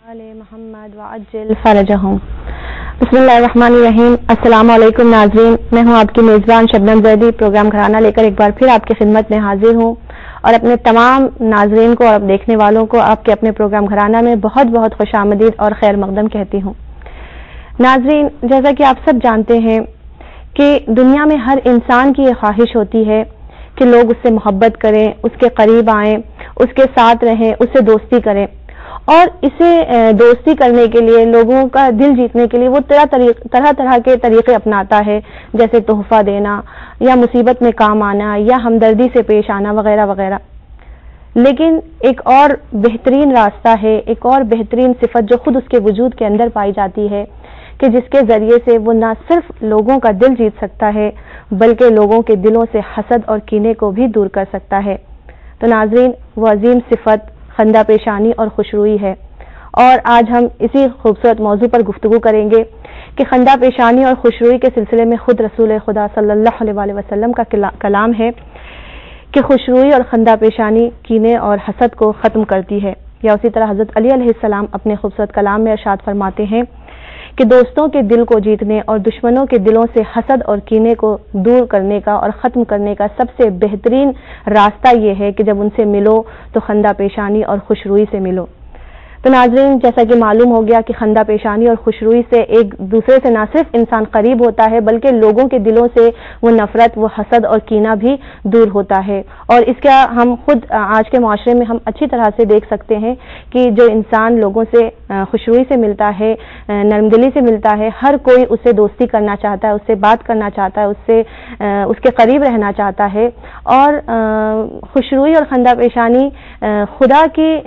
آل محمد وعجل فرجہم۔ بسم اللہ الرحمن الرحیم۔ السلام علیکم ناظرین، میں ہوں آپ کی میزبان شبنم زیدی، پروگرام گھرانہ لے کر ایک بار پھر آپ کی خدمت میں حاضر ہوں اور اپنے تمام ناظرین کو اور دیکھنے والوں کو آپ کے اپنے پروگرام گھرانہ میں بہت بہت خوش آمدید اور خیر مقدم کہتی ہوں۔ ناظرین، جیسا کہ آپ سب جانتے ہیں کہ دنیا میں ہر انسان کی یہ خواہش ہوتی ہے کہ لوگ اس سے محبت کریں، اس کے قریب آئیں، اس کے ساتھ رہیں، اس سے دوستی کریں، اور اسے دوستی کرنے کے لیے، لوگوں کا دل جیتنے کے لیے وہ طرح کے طریقے اپناتا ہے، جیسے تحفہ دینا یا مصیبت میں کام آنا یا ہمدردی سے پیش آنا وغیرہ وغیرہ۔ لیکن ایک اور بہترین راستہ ہے، ایک اور بہترین صفت جو خود اس کے وجود کے اندر پائی جاتی ہے کہ جس کے ذریعے سے وہ نہ صرف لوگوں کا دل جیت سکتا ہے بلکہ لوگوں کے دلوں سے حسد اور کینے کو بھی دور کر سکتا ہے۔ تو ناظرین، وہ عظیم صفت خندہ پیشانی اور خوشروئی ہے، اور آج ہم اسی خوبصورت موضوع پر گفتگو کریں گے کہ خندہ پیشانی اور خوشروئی کے سلسلے میں خود رسول خدا صلی اللہ علیہ وسلم کا کلام ہے کہ خوشروئی اور خندہ پیشانی کینے اور حسد کو ختم کرتی ہے، یا اسی طرح حضرت علی علیہ السلام اپنے خوبصورت کلام میں ارشاد فرماتے ہیں کہ دوستوں کے دل کو جیتنے اور دشمنوں کے دلوں سے حسد اور کینے کو دور کرنے کا اور ختم کرنے کا سب سے بہترین راستہ یہ ہے کہ جب ان سے ملو تو خندہ پیشانی اور خوشروئی سے ملو۔ تو ناظرین، جیسا کہ معلوم ہو گیا کہ خندہ پیشانی اور خوشروئی سے ایک دوسرے سے نہ صرف انسان قریب ہوتا ہے بلکہ لوگوں کے دلوں سے وہ نفرت، وہ حسد اور کینہ بھی دور ہوتا ہے، اور اس کا ہم خود آج کے معاشرے میں ہم اچھی طرح سے دیکھ سکتے ہیں کہ جو انسان لوگوں سے خوشروئی سے ملتا ہے، نرم دلی سے ملتا ہے، ہر کوئی اس سے دوستی کرنا چاہتا ہے، اس سے بات کرنا چاہتا ہے، اس کے قریب رہنا چاہتا ہے، اور خوشروئی اور خندہ پیشانی خدا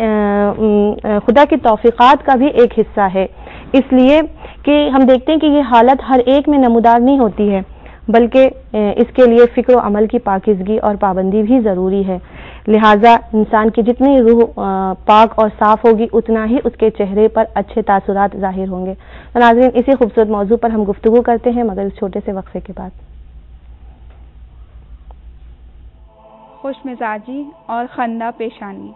کی توفیقات کا بھی ایک حصہ ہے، اس لیے کہ ہم دیکھتے ہیں کہ یہ حالت ہر ایک میں نمودار نہیں ہوتی ہے بلکہ اس کے لیے فکر و عمل کی پاکیزگی اور پابندی بھی ضروری ہے، لہٰذا انسان کی جتنی روح پاک اور صاف ہوگی اتنا ہی اس کے چہرے پر اچھے تاثرات ظاہر ہوں گے۔ تو ناظرین، اسی خوبصورت موضوع پر ہم گفتگو کرتے ہیں مگر اس چھوٹے سے وقفے کے بعد۔ خوش مزاجی اور خندہ پیشانی۔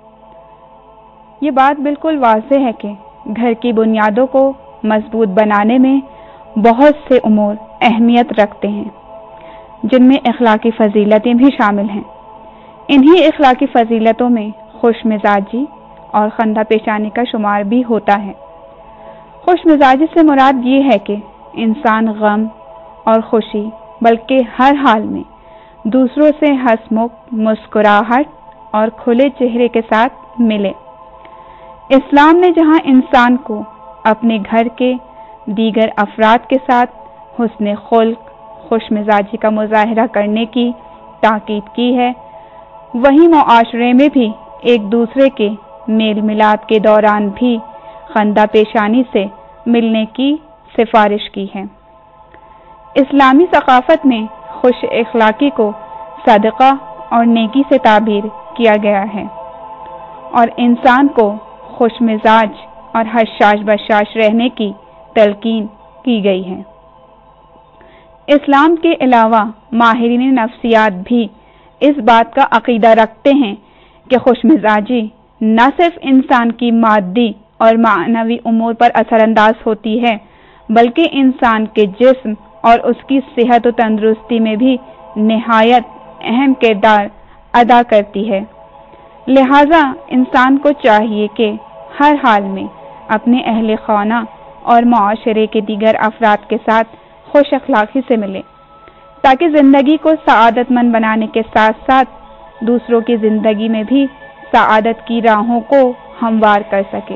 یہ بات بالکل واضح ہے کہ گھر کی بنیادوں کو مضبوط بنانے میں بہت سے امور اہمیت رکھتے ہیں جن میں اخلاقی فضیلتیں بھی شامل ہیں۔ انہی اخلاقی فضیلتوں میں خوش مزاجی اور خندہ پیشانی کا شمار بھی ہوتا ہے۔ خوش مزاجی سے مراد یہ ہے کہ انسان غم اور خوشی بلکہ ہر حال میں دوسروں سے ہنسمکھ، مسکراہٹ اور کھلے چہرے کے ساتھ ملے۔ اسلام نے جہاں انسان کو اپنے گھر کے دیگر افراد کے ساتھ حسن خلق، خوش مزاجی کا مظاہرہ کرنے کی تاکید کی ہے، وہیں معاشرے میں بھی ایک دوسرے کے میل ملاپ کے دوران بھی خندہ پیشانی سے ملنے کی سفارش کی ہے۔ اسلامی ثقافت میں خوش اخلاقی کو صدقہ اور نیکی سے تعبیر کیا گیا ہے اور انسان کو خوش مزاج اور حشاش بشاش رہنے کی تلقین کی گئی ہے۔ اسلام کے علاوہ ماہرین نفسیات بھی اس بات کا عقیدہ رکھتے ہیں کہ خوش مزاجی نہ صرف انسان کی مادی اور معنوی امور پر اثر انداز ہوتی ہے بلکہ انسان کے جسم اور اس کی صحت و تندرستی میں بھی نہایت اہم کردار ادا کرتی ہے۔ لہذا انسان کو چاہیے کہ ہر حال میں اپنے اہل خانہ اور معاشرے کے دیگر افراد کے ساتھ خوش اخلاقی سے ملے تاکہ زندگی کو سعادت مند بنانے کے ساتھ ساتھ دوسروں کی زندگی میں بھی سعادت کی راہوں کو ہموار کر سکے۔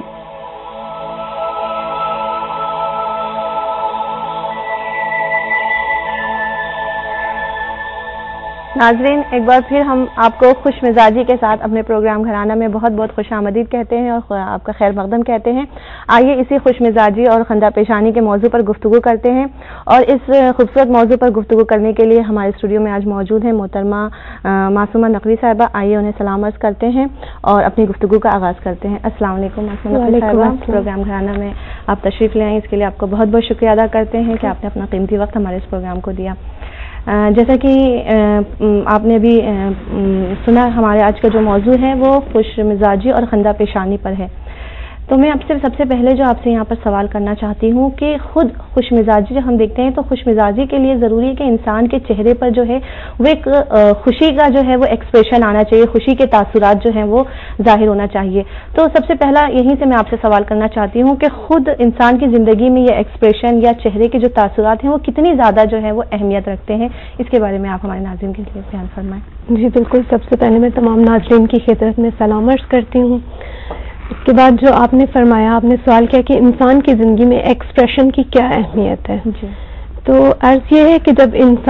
ناظرین، ایک بار پھر ہم آپ کو خوش مزاجی کے ساتھ اپنے پروگرام گھرانہ میں بہت بہت خوش آمدید کہتے ہیں اور آپ کا خیر مقدم کہتے ہیں۔ آئیے اسی خوش مزاجی اور خندہ پیشانی کے موضوع پر گفتگو کرتے ہیں، اور اس خوبصورت موضوع پر گفتگو کرنے کے لیے ہمارے اسٹوڈیو میں آج موجود ہیں محترمہ معصومہ نقوی صاحبہ۔ آئیے انہیں سلام عرض کرتے ہیں اور اپنی گفتگو کا آغاز کرتے ہیں۔ السلام علیکم معصومہ نقوی صاحبہ، پروگرام گھرانہ میں آپ تشریف لے آئیں، اس کے لیے آپ کو بہت بہت شکریہ ادا کرتے ہیں کہ آپ نے اپنا قیمتی وقت ہمارے اس پروگرام کو دیا۔ جیسا کہ آپ نے بھی سنا، ہمارے آج کا جو موضوع ہے وہ خوش مزاجی اور خندہ پیشانی پر ہے۔ تو میں آپ سے سب سے پہلے جو آپ سے یہاں پر سوال کرنا چاہتی ہوں کہ خود خوش مزاجی جب ہم دیکھتے ہیں تو خوش مزاجی کے لیے ضروری ہے کہ انسان کے چہرے پر جو ہے وہ ایک خوشی کا جو ہے وہ ایکسپریشن آنا چاہیے, خوشی کے تاثرات جو ہیں وہ ظاہر ہونا چاہیے. تو سب سے پہلا یہیں سے میں آپ سے سوال کرنا چاہتی ہوں کہ خود انسان کی زندگی میں یہ ایکسپریشن یا چہرے کے جو تاثرات ہیں وہ کتنی زیادہ جو ہے وہ اہمیت رکھتے ہیں, اس کے بارے میں آپ ہمارے ناظرین کے لیے بیان فرمائیں. جی بالکل, سب سے پہلے میں تمام ناظرین کی خدمت میں سلام عرض کرتی ہوں. اس کے بعد جو آپ نے فرمایا, آپ نے سوال کیا کہ انسان کی زندگی میں ایکسپریشن کی کیا اہمیت ہے. جی. تو عرض یہ ہے کہ جب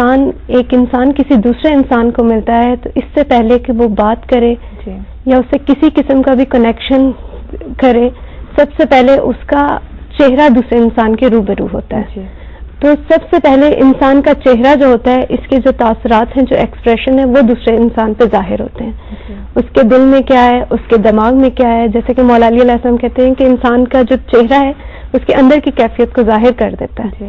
ایک انسان کسی دوسرے انسان کو ملتا ہے تو اس سے پہلے کہ وہ بات کرے جی. یا اس سے کسی قسم کا بھی کنیکشن کرے, سب سے پہلے اس کا چہرہ دوسرے انسان کے روبرو ہوتا ہے. جی. تو سب سے پہلے انسان کا چہرہ جو ہوتا ہے, اس کے جو تاثرات ہیں, جو ایکسپریشن ہے, وہ دوسرے انسان پہ ظاہر ہوتے ہیں. اس کے دل میں کیا ہے, اس کے دماغ میں کیا ہے, جیسے کہ مولا علی علیہ السلام کہتے ہیں کہ انسان کا جو چہرہ ہے اس کے اندر کی کیفیت کو ظاہر کر دیتا ہے.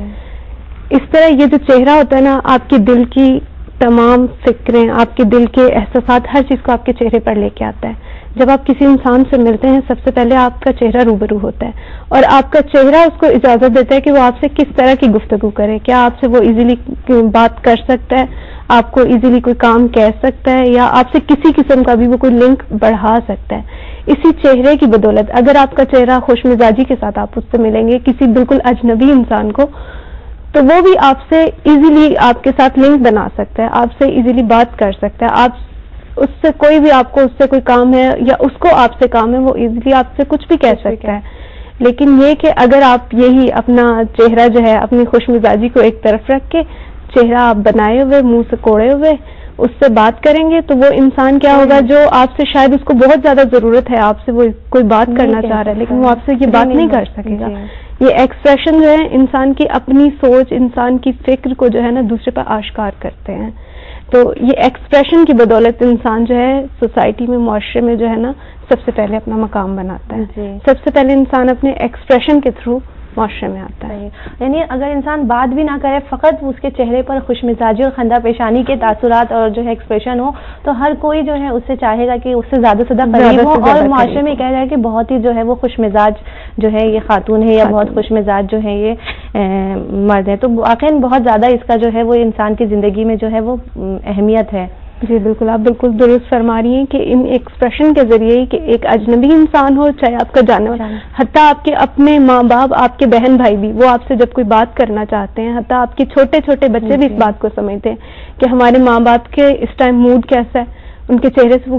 اس طرح یہ جو چہرہ ہوتا ہے نا, آپ کی دل کی تمام فکریں, آپ کے دل کے احساسات, ہر چیز کو آپ کے چہرے پر لے کے آتا ہے. جب آپ کسی انسان سے ملتے ہیں سب سے پہلے آپ کا چہرہ روبرو ہوتا ہے, اور آپ کا چہرہ اس کو اجازت دیتا ہے کہ وہ آپ سے کس طرح کی گفتگو کرے. کیا آپ سے وہ ایزیلی بات کر سکتا ہے, آپ کو ایزیلی کوئی کام کہہ سکتا ہے, یا آپ سے کسی قسم کا بھی وہ کوئی لنک بڑھا سکتا ہے. اسی چہرے کی بدولت اگر آپ کا چہرہ خوش مزاجی کے ساتھ آپ اس سے ملیں گے کسی بالکل اجنبی انسان کو, تو وہ بھی آپ سے ایزیلی آپ کے ساتھ لنک بنا سکتا ہے, آپ سے ایزیلی بات کر سکتا ہے. آپ اس سے کوئی بھی, آپ کو اس سے کوئی کام ہے یا اس کو آپ سے کام ہے, وہ ایزیلی آپ سے کچھ بھی کہہ سکتا ہے. لیکن یہ کہ اگر آپ یہی اپنا چہرہ جو ہے اپنی خوش مزاجی کو ایک طرف رکھ کے چہرہ آپ بنائے ہوئے, منہ سے کوڑے ہوئے اس سے بات کریں گے, تو وہ انسان کیا ہوگا جو آپ سے شاید اس کو بہت زیادہ ضرورت ہے, آپ سے وہ کوئی بات کرنا چاہ رہا ہے لیکن وہ آپ سے یہ بات نہیں کر سکے گا. یہ ایکسپریشن جو ہے انسان کی اپنی سوچ, انسان کی فکر کو جو ہے نا دوسرے پر آشکار کرتے ہیں. تو یہ ایکسپریشن کی بدولت انسان جو ہے سوسائٹی میں, معاشرے میں جو ہے نا سب سے پہلے اپنا مقام بناتا ہے. سب سے پہلے انسان اپنے ایکسپریشن کے تھرو معاشرے میں آتا ہے. یعنی اگر انسان بات بھی نہ کرے, فقط اس کے چہرے پر خوش مزاجی اور خندہ پیشانی کے تاثرات اور جو ہے ایکسپریشن ہو, تو ہر کوئی جو ہے اس سے چاہے گا کہ اس سے زیادہ سے زیادہ قریب ہو, اور معاشرے میں کہا جائے کہ بہت ہی جو ہے وہ خوش مزاج جو ہے یہ خاتون ہے, یا بہت خوش مزاج جو ہے یہ مرد ہے. تو واقعی بہت زیادہ اس کا جو ہے وہ انسان کی زندگی میں جو ہے وہ اہمیت ہے. جی بالکل, آپ بالکل درست فرما رہی ہیں کہ ان ایکسپریشن کے ذریعے کہ ایک اجنبی انسان ہو, چاہے آپ کا جاننے والا, حتیٰ آپ کے اپنے ماں باپ, آپ کے بہن بھائی بھی, وہ آپ سے جب کوئی بات کرنا چاہتے ہیں, حتیٰ آپ کے چھوٹے چھوٹے بچے بھی اس بات کو سمجھتے ہیں کہ ہمارے ماں باپ کے اس ٹائم موڈ کیسا ہے, ان کے چہرے سے وہ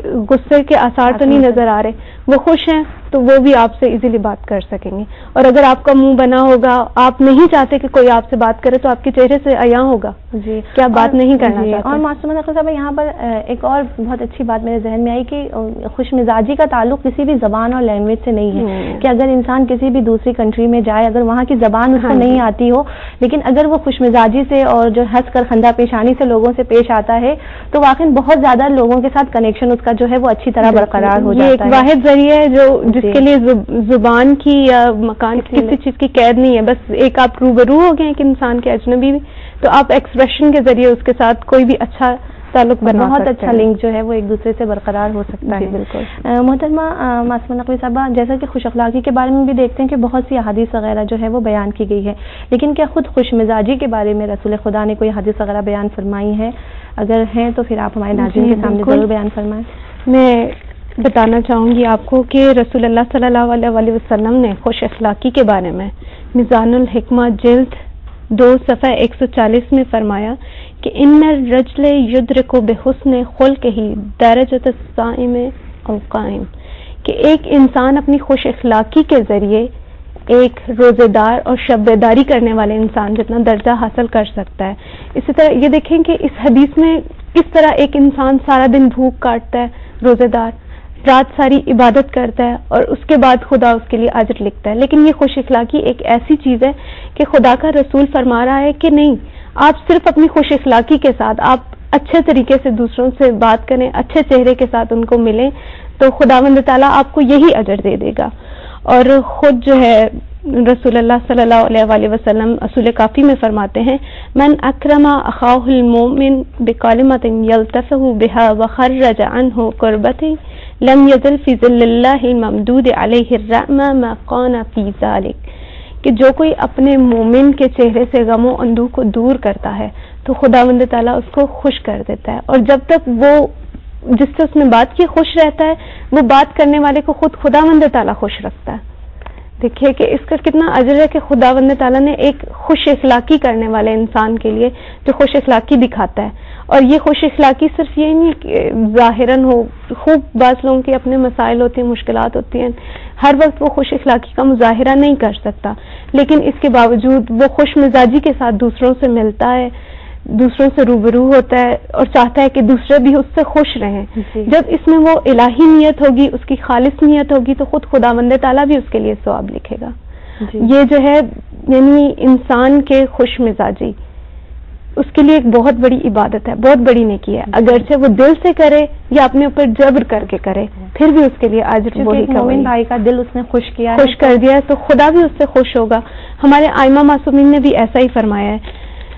غصے کے آثار تو نہیں نظر آ رہے, وہ خوش ہیں, تو وہ بھی آپ سے ایزیلی بات کر سکیں گے. اور اگر آپ کا منہ بنا ہوگا, آپ نہیں چاہتے کہ کوئی آپ سے بات کرے, تو آپ کے چہرے سے عیاں ہوگا کہ آپ بات نہیں کرنا چاہتے. اور معصومہ نقوی صاحب, یہاں پر ایک اور بہت اچھی بات میرے ذہن میں آئی کہ خوش مزاجی کا تعلق کسی بھی زبان اور لینگویج سے نہیں ہے. کہ اگر انسان کسی بھی دوسری کنٹری میں جائے, اگر وہاں کی زبان اس کو نہیں آتی ہو, لیکن اگر وہ خوش مزاجی سے اور جو ہنس کر خندہ پیشانی سے لوگوں سے پیش آتا ہے, تو واقعی بہت زیادہ لوگوں کے ساتھ کنیکشن اس کا جو ہے وہ اچھی طرح برقرار ہو جاتا ہے. یہ ایک واحد ذریعہ ہے جو جس کے لیے زبان کی یا مکان کی کسی چیز کی قید نہیں ہے. بس ایک آپ روبرو ہو گئے ایک انسان کے اجنبی, تو آپ ایکسپریشن کے ذریعے اس کے ساتھ کوئی بھی اچھا تعلق بنا بہت اچھا لنک جو ہے وہ ایک دوسرے سے برقرار ہو سکتا ہے. بالکل. محترمہ معصومہ نقوی صاحبہ, جیسا کہ خوش اخلاقی کے بارے میں بھی دیکھتے ہیں کہ بہت سی احادیث وغیرہ جو ہے وہ بیان کی گئی ہے, لیکن کیا خود خوش مزاجی کے بارے میں رسول خدا نے کوئی حدیث وغیرہ بیان فرمائی ہے؟ اگر ہیں تو پھر آپ ہمارے ناظرین کے سامنے ضرور بیان فرمائیں. میں بتانا چاہوں گی آپ کو کہ رسول اللہ صلی اللہ علیہ وسلم نے خوش اخلاقی کے بارے میں میزان الحکمہ جلد 2 صفحہ 140 میں فرمایا کہ ان الرجل یدرک بحسن خلقہ درجۃ الصائم القائم, کہ ایک انسان اپنی خوش اخلاقی کے ذریعے ایک روزے دار اور شب بیداری کرنے والے انسان جتنا درجہ حاصل کر سکتا ہے. اسی طرح یہ دیکھیں کہ اس حدیث میں کس طرح ایک انسان سارا دن بھوک کاٹتا ہے, روزے دار, رات ساری عبادت کرتا ہے, اور اس کے بعد خدا اس کے لیے اجر لکھتا ہے. لیکن یہ خوش اخلاقی ایک ایسی چیز ہے کہ خدا کا رسول فرما رہا ہے کہ نہیں, آپ صرف اپنی خوش اخلاقی کے ساتھ آپ اچھے طریقے سے دوسروں سے بات کریں, اچھے چہرے کے ساتھ ان کو ملیں, تو خداوند تعالیٰ آپ کو یہی اجر دے دے گا. اور خود جو ہے رسول اللہ صلی اللہ علیہ وآلہ وسلم اصول کافی میں فرماتے ہیں من اکرم اخاہ المؤمن بکلمۃ یلتفہ بہا وخرج عنہ قربۃ لم یزل فی ظل اللہ الممدود علیہ الرحمہ ما کان فی ذلک، کہ جو کوئی اپنے مومن کے چہرے سے غم و اندوہ کو دور کرتا ہے تو خداوند تعالیٰ اس کو خوش کر دیتا ہے، اور جب تک وہ جس سے اس نے بات کی خوش رہتا ہے وہ بات کرنے والے کو خود خداوند تعالیٰ خوش رکھتا ہے۔ دیکھیے کہ اس کا کتنا اجر ہے کہ خداوند تعالیٰ نے ایک خوش اخلاقی کرنے والے انسان کے لیے جو خوش اخلاقی دکھاتا ہے، اور یہ خوش اخلاقی صرف یہ نہیں کہ ظاہراً ہو، خوب بعض لوگوں کے اپنے مسائل ہوتے ہیں، مشکلات ہوتی ہیں، ہر وقت وہ خوش اخلاقی کا مظاہرہ نہیں کر سکتا، لیکن اس کے باوجود وہ خوش مزاجی کے ساتھ دوسروں سے ملتا ہے، دوسروں سے روبرو ہوتا ہے اور چاہتا ہے کہ دوسرے بھی اس سے خوش رہیں۔ جب اس میں وہ الہی نیت ہوگی، اس کی خالص نیت ہوگی، تو خود خداوند تعالیٰ بھی اس کے لیے ثواب لکھے گا۔ یہ جو ہے یعنی انسان کے خوش مزاجی اس کے لیے ایک بہت بڑی عبادت ہے، بہت بڑی نیکی ہے، اگرچہ وہ دل سے کرے یا اپنے اوپر جبر کر کے کرے، پھر بھی اس کے لیے اجر وہی کا مومن بھائی کا دل اس نے خوش کر دیا ہے تو خدا بھی اس سے خوش ہوگا۔ ہمارے ائمہ معصومین نے بھی ایسا ہی فرمایا ہے۔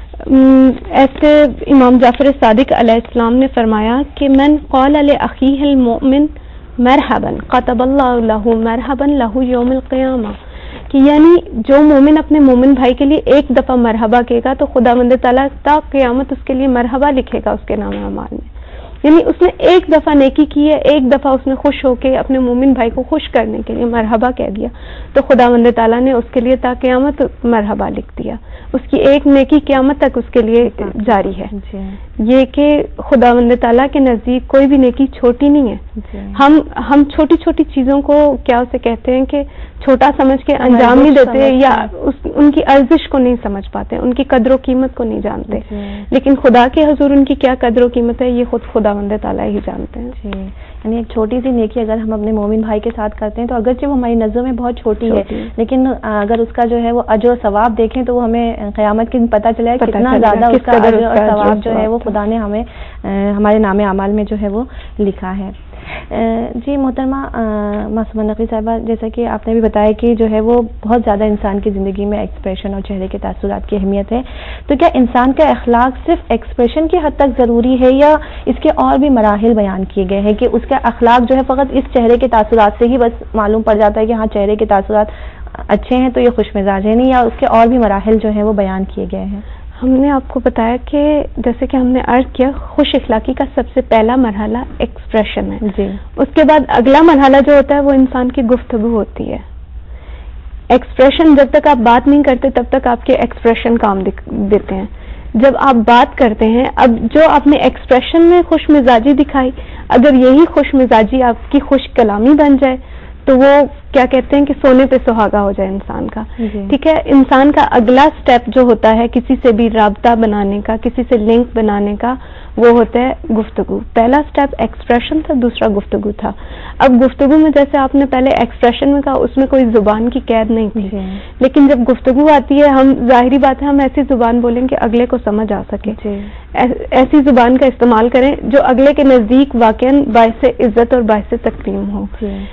ایسے امام جعفر صادق علیہ السلام نے فرمایا کہ من قال لاخیہ المؤمن مرحبا كتب اللہ لہ مرحبا لہ یوم القیامہ، کہ یعنی جو مومن اپنے مومن بھائی کے لیے ایک دفعہ مرحبا کہے گا تو خداوند تعالیٰ تا قیامت اس کے لیے مرحبا لکھے گا اس کے نام اعمال میں، یعنی اس نے ایک دفعہ نیکی کی ہے، ایک دفعہ اس نے خوش ہو کے اپنے مومن بھائی کو خوش کرنے کے لیے مرحبا کہہ دیا تو خداوند تعالیٰ نے اس کے لیے تا قیامت مرحبا لکھ دیا، اس کی ایک نیکی قیامت تک اس کے لیے جاری ہے۔ یہ کہ خداوند تعالیٰ کے نزدیک کوئی بھی نیکی چھوٹی نہیں ہے۔ ہم چھوٹی چھوٹی چیزوں کو کیا اسے کہتے ہیں کہ چھوٹا سمجھ کے انجام نہیں دیتے یا ان کی ارزش کو نہیں سمجھ پاتے، ان کی قدر و قیمت کو نہیں جانتے، لیکن خدا کے حضور ان کی کیا قدر و قیمت ہے یہ خود خداوند تعالیٰ ہی جانتے ہیں۔ یعنی ایک چھوٹی سی نیکی اگر ہم اپنے مومن بھائی کے ساتھ کرتے ہیں تو اگرچہ وہ ہماری نظروں میں بہت چھوٹی ہے، لیکن اگر اس کا جو ہے وہ اجر و ثواب دیکھیں تو وہ ہمیں قیامت کے دن پتہ چلا ہے کتنا زیادہ اس کا اجر اور ثواب جو ہے وہ خدا نے ہمیں ہمارے نام اعمال میں جو ہے وہ لکھا ہے۔ جی محترمہ معصومہ نقوی صاحبہ، جیسا کہ آپ نے بھی بتایا کہ جو ہے وہ بہت زیادہ انسان کی زندگی میں ایکسپریشن اور چہرے کے تاثرات کی اہمیت ہے، تو کیا انسان کا اخلاق صرف ایکسپریشن کی حد تک ضروری ہے یا اس کے اور بھی مراحل بیان کیے گئے ہیں کہ اس کا اخلاق جو ہے فقط اس چہرے کے تاثرات سے ہی بس معلوم پڑ جاتا ہے کہ ہاں چہرے کے تاثرات اچھے ہیں تو یہ خوش مزاج ہے، نہیں، یا اس کے اور بھی مراحل جو ہیں وہ بیان کیے گئے ہیں؟ ہم نے آپ کو بتایا کہ جیسے کہ ہم نے عرض کیا خوش اخلاقی کا سب سے پہلا مرحلہ ایکسپریشن ہے، جی، اس کے بعد اگلا مرحلہ جو ہوتا ہے وہ انسان کی گفتگو ہوتی ہے۔ ایکسپریشن جب تک آپ بات نہیں کرتے تب تک آپ کے ایکسپریشن کام دیتے ہیں، جب آپ بات کرتے ہیں، اب جو آپ نے ایکسپریشن میں خوش مزاجی دکھائی، اگر یہی خوش مزاجی آپ کی خوش کلامی بن جائے تو وہ کیا کہتے ہیں کہ سونے پہ سہاگا ہو جائے انسان کا، ٹھیک ہے۔ انسان کا اگلا سٹیپ جو ہوتا ہے کسی سے بھی رابطہ بنانے کا، کسی سے لنک بنانے کا، وہ ہوتا ہے گفتگو۔ پہلا سٹیپ ایکسپریشن تھا، دوسرا گفتگو تھا۔ اب گفتگو میں جیسے آپ نے پہلے ایکسپریشن میں کہا اس میں کوئی زبان کی قید نہیں تھی، لیکن جب گفتگو آتی ہے ہم ظاہری بات ہے ہم ایسی زبان بولیں کہ اگلے کو سمجھ آ سکے، ایسی زبان کا استعمال کریں جو اگلے کے نزدیک واقعاً باعث عزت اور باعث تکریم ہو۔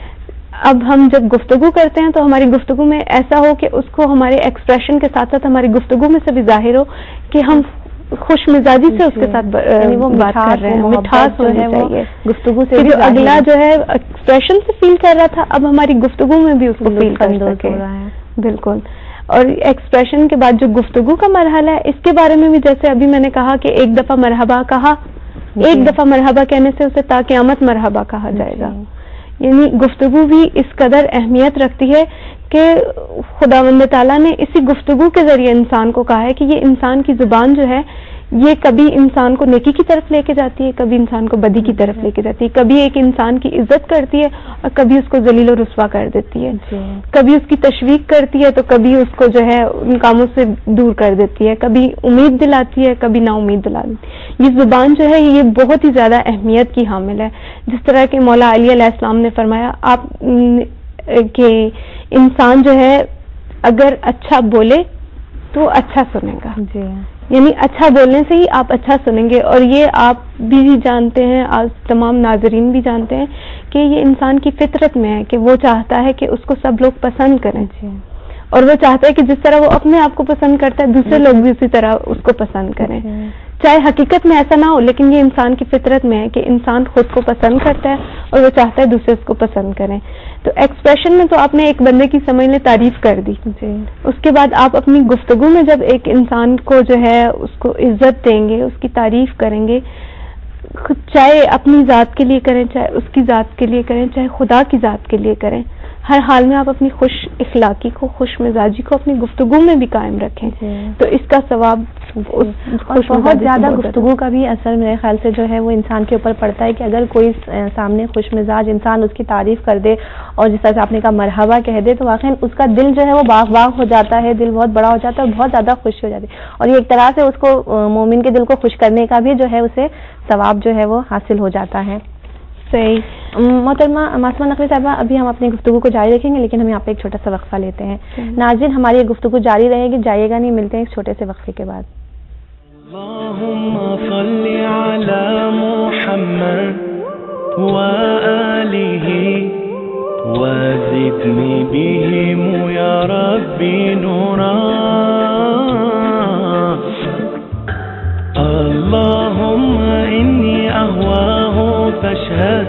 اب ہم جب گفتگو کرتے ہیں تو ہماری گفتگو میں ایسا ہو کہ اس کو ہمارے ایکسپریشن کے ساتھ ساتھ ہماری گفتگو میں سے بھی ظاہر ہو کہ ہم خوش مزاجی سے اس کے ساتھ بات کر رہے ہیں، مٹھاس ہونی چاہیے گفتگو سے، جو اگلا جو ہے ایکسپریشن سے فیل کر رہا تھا اب ہماری گفتگو میں بھی اس کو فیل کر سکے۔ بالکل۔ اور ایکسپریشن کے بعد جو گفتگو کا مرحلہ ہے اس کے بارے میں بھی جیسے ابھی میں نے کہا کہ ایک دفعہ مرحبا کہا، ایک دفعہ مرحبا کہنے سے اسے تا قیامت مرحبا کہا جائے گا، یعنی گفتگو بھی اس قدر اہمیت رکھتی ہے کہ خداوند تعالیٰ نے اسی گفتگو کے ذریعے انسان کو کہا ہے کہ یہ انسان کی زبان جو ہے یہ کبھی انسان کو نیکی کی طرف لے کے جاتی ہے، کبھی انسان کو بدی کی طرف لے کے جاتی ہے، کبھی ایک انسان کی عزت کرتی ہے اور کبھی اس کو ذلیل و رسوا کر دیتی ہے، کبھی اس کی تشویق کرتی ہے تو کبھی اس کو جو ہے ان کاموں سے دور کر دیتی ہے، کبھی امید دلاتی ہے کبھی نا امید دلاتی ہے۔ یہ زبان جو ہے یہ بہت ہی زیادہ اہمیت کی حامل ہے، جس طرح کہ مولا علی علیہ السلام نے فرمایا آپ کہ انسان جو ہے اگر اچھا بولے تو اچھا سنے گا، یعنی اچھا بولنے سے ہی آپ اچھا سنیں گے، اور یہ آپ بھی جانتے ہیں، آج تمام ناظرین بھی جانتے ہیں کہ یہ انسان کی فطرت میں ہے کہ وہ چاہتا ہے کہ اس کو سب لوگ پسند کریں، اور وہ چاہتا ہے کہ جس طرح وہ اپنے آپ کو پسند کرتا ہے دوسرے لوگ بھی اسی طرح اس کو پسند کریں. چاہے حقیقت میں ایسا نہ ہو, لیکن یہ انسان کی فطرت میں ہے کہ انسان خود کو پسند کرتا ہے اور وہ چاہتا ہے دوسرے اس کو پسند کریں. تو ایکسپریشن میں تو آپ نے ایک بندے کی سمجھ لیں تعریف کر دی, اس کے بعد آپ اپنی گفتگو میں جب ایک انسان کو جو ہے اس کو عزت دیں گے, اس کی تعریف کریں گے, چاہے اپنی ذات کے لیے کریں, چاہے اس کی ذات کے لیے کریں, چاہے خدا کی ذات کے لیے کریں, ہر حال میں آپ اپنی خوش اخلاقی کو, خوش مزاجی کو اپنی گفتگو میں بھی قائم رکھیں تو اس کا ثواب. اور بہت زیادہ گفتگو کا بھی اثر میرے خیال سے جو ہے وہ انسان کے اوپر پڑتا ہے کہ اگر کوئی سامنے خوش مزاج انسان اس کی تعریف کر دے اور جس طرح سے آپ نے کہا مرحبا کہہ دے, تو واقعی اس کا دل جو ہے وہ باغ باغ ہو جاتا ہے, دل بہت بڑا ہو جاتا ہے اور بہت زیادہ خوشی ہو جاتی ہے. اور یہ ایک طرح سے اس کو مومن کے دل کو خوش کرنے کا بھی جو ہے اسے ثواب جو ہے وہ حاصل ہو جاتا ہے. صحیح. محترمہ معصومہ نقوی صاحبہ, ابھی ہم اپنی گفتگو کو جاری رکھیں گے, لیکن ہم یہاں پہ ایک چھوٹا سا وقفہ لیتے ہیں. ناظرین, ہماری یہ گفتگو جاری رہے گی, جائیے گا نہیں. ملتے ہیں ایک چھوٹے سے وقفے کے بعد. اللهم صل على محمد وآله وزدني بهم يا ربي نورا. اللهم إني أهواه فاشهد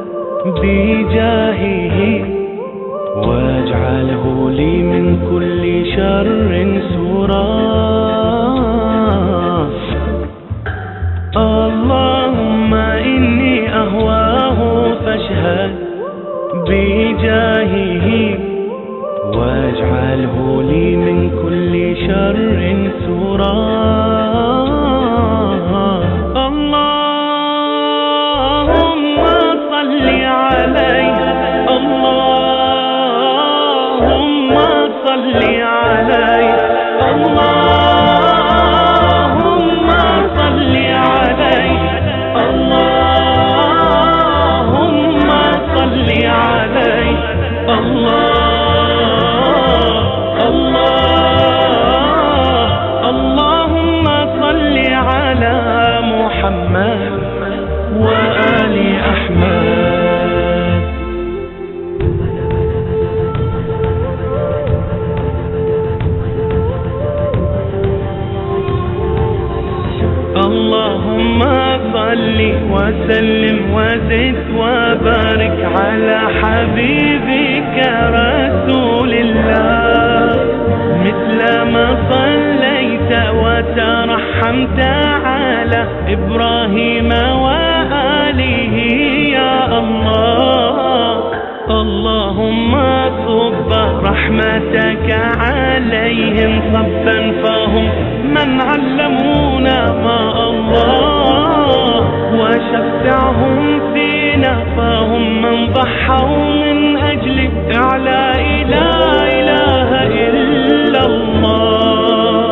بجاهه واجعله لي من كل شر سورا. اللهم إني أهواه فاشهد بجاهه واجعله لي من كل شر سورا. اللهم صل عليه, اللهم صل عليه, اللهم صل عليه, اللهم صل عليه, اللهم صل على محمد وآل أحمد. اللهم صل وسلم وزد وبارك على حبيبك رسول الله, مثل ما صليت وترحمت على إبراهيم وآله يا الله. اللهم صب رحمتك عليهم صبا فهم من علمونا ما الله, وشفعهم فينا فهم من ضحوا من أجل إعلاء لا إله إلا الله.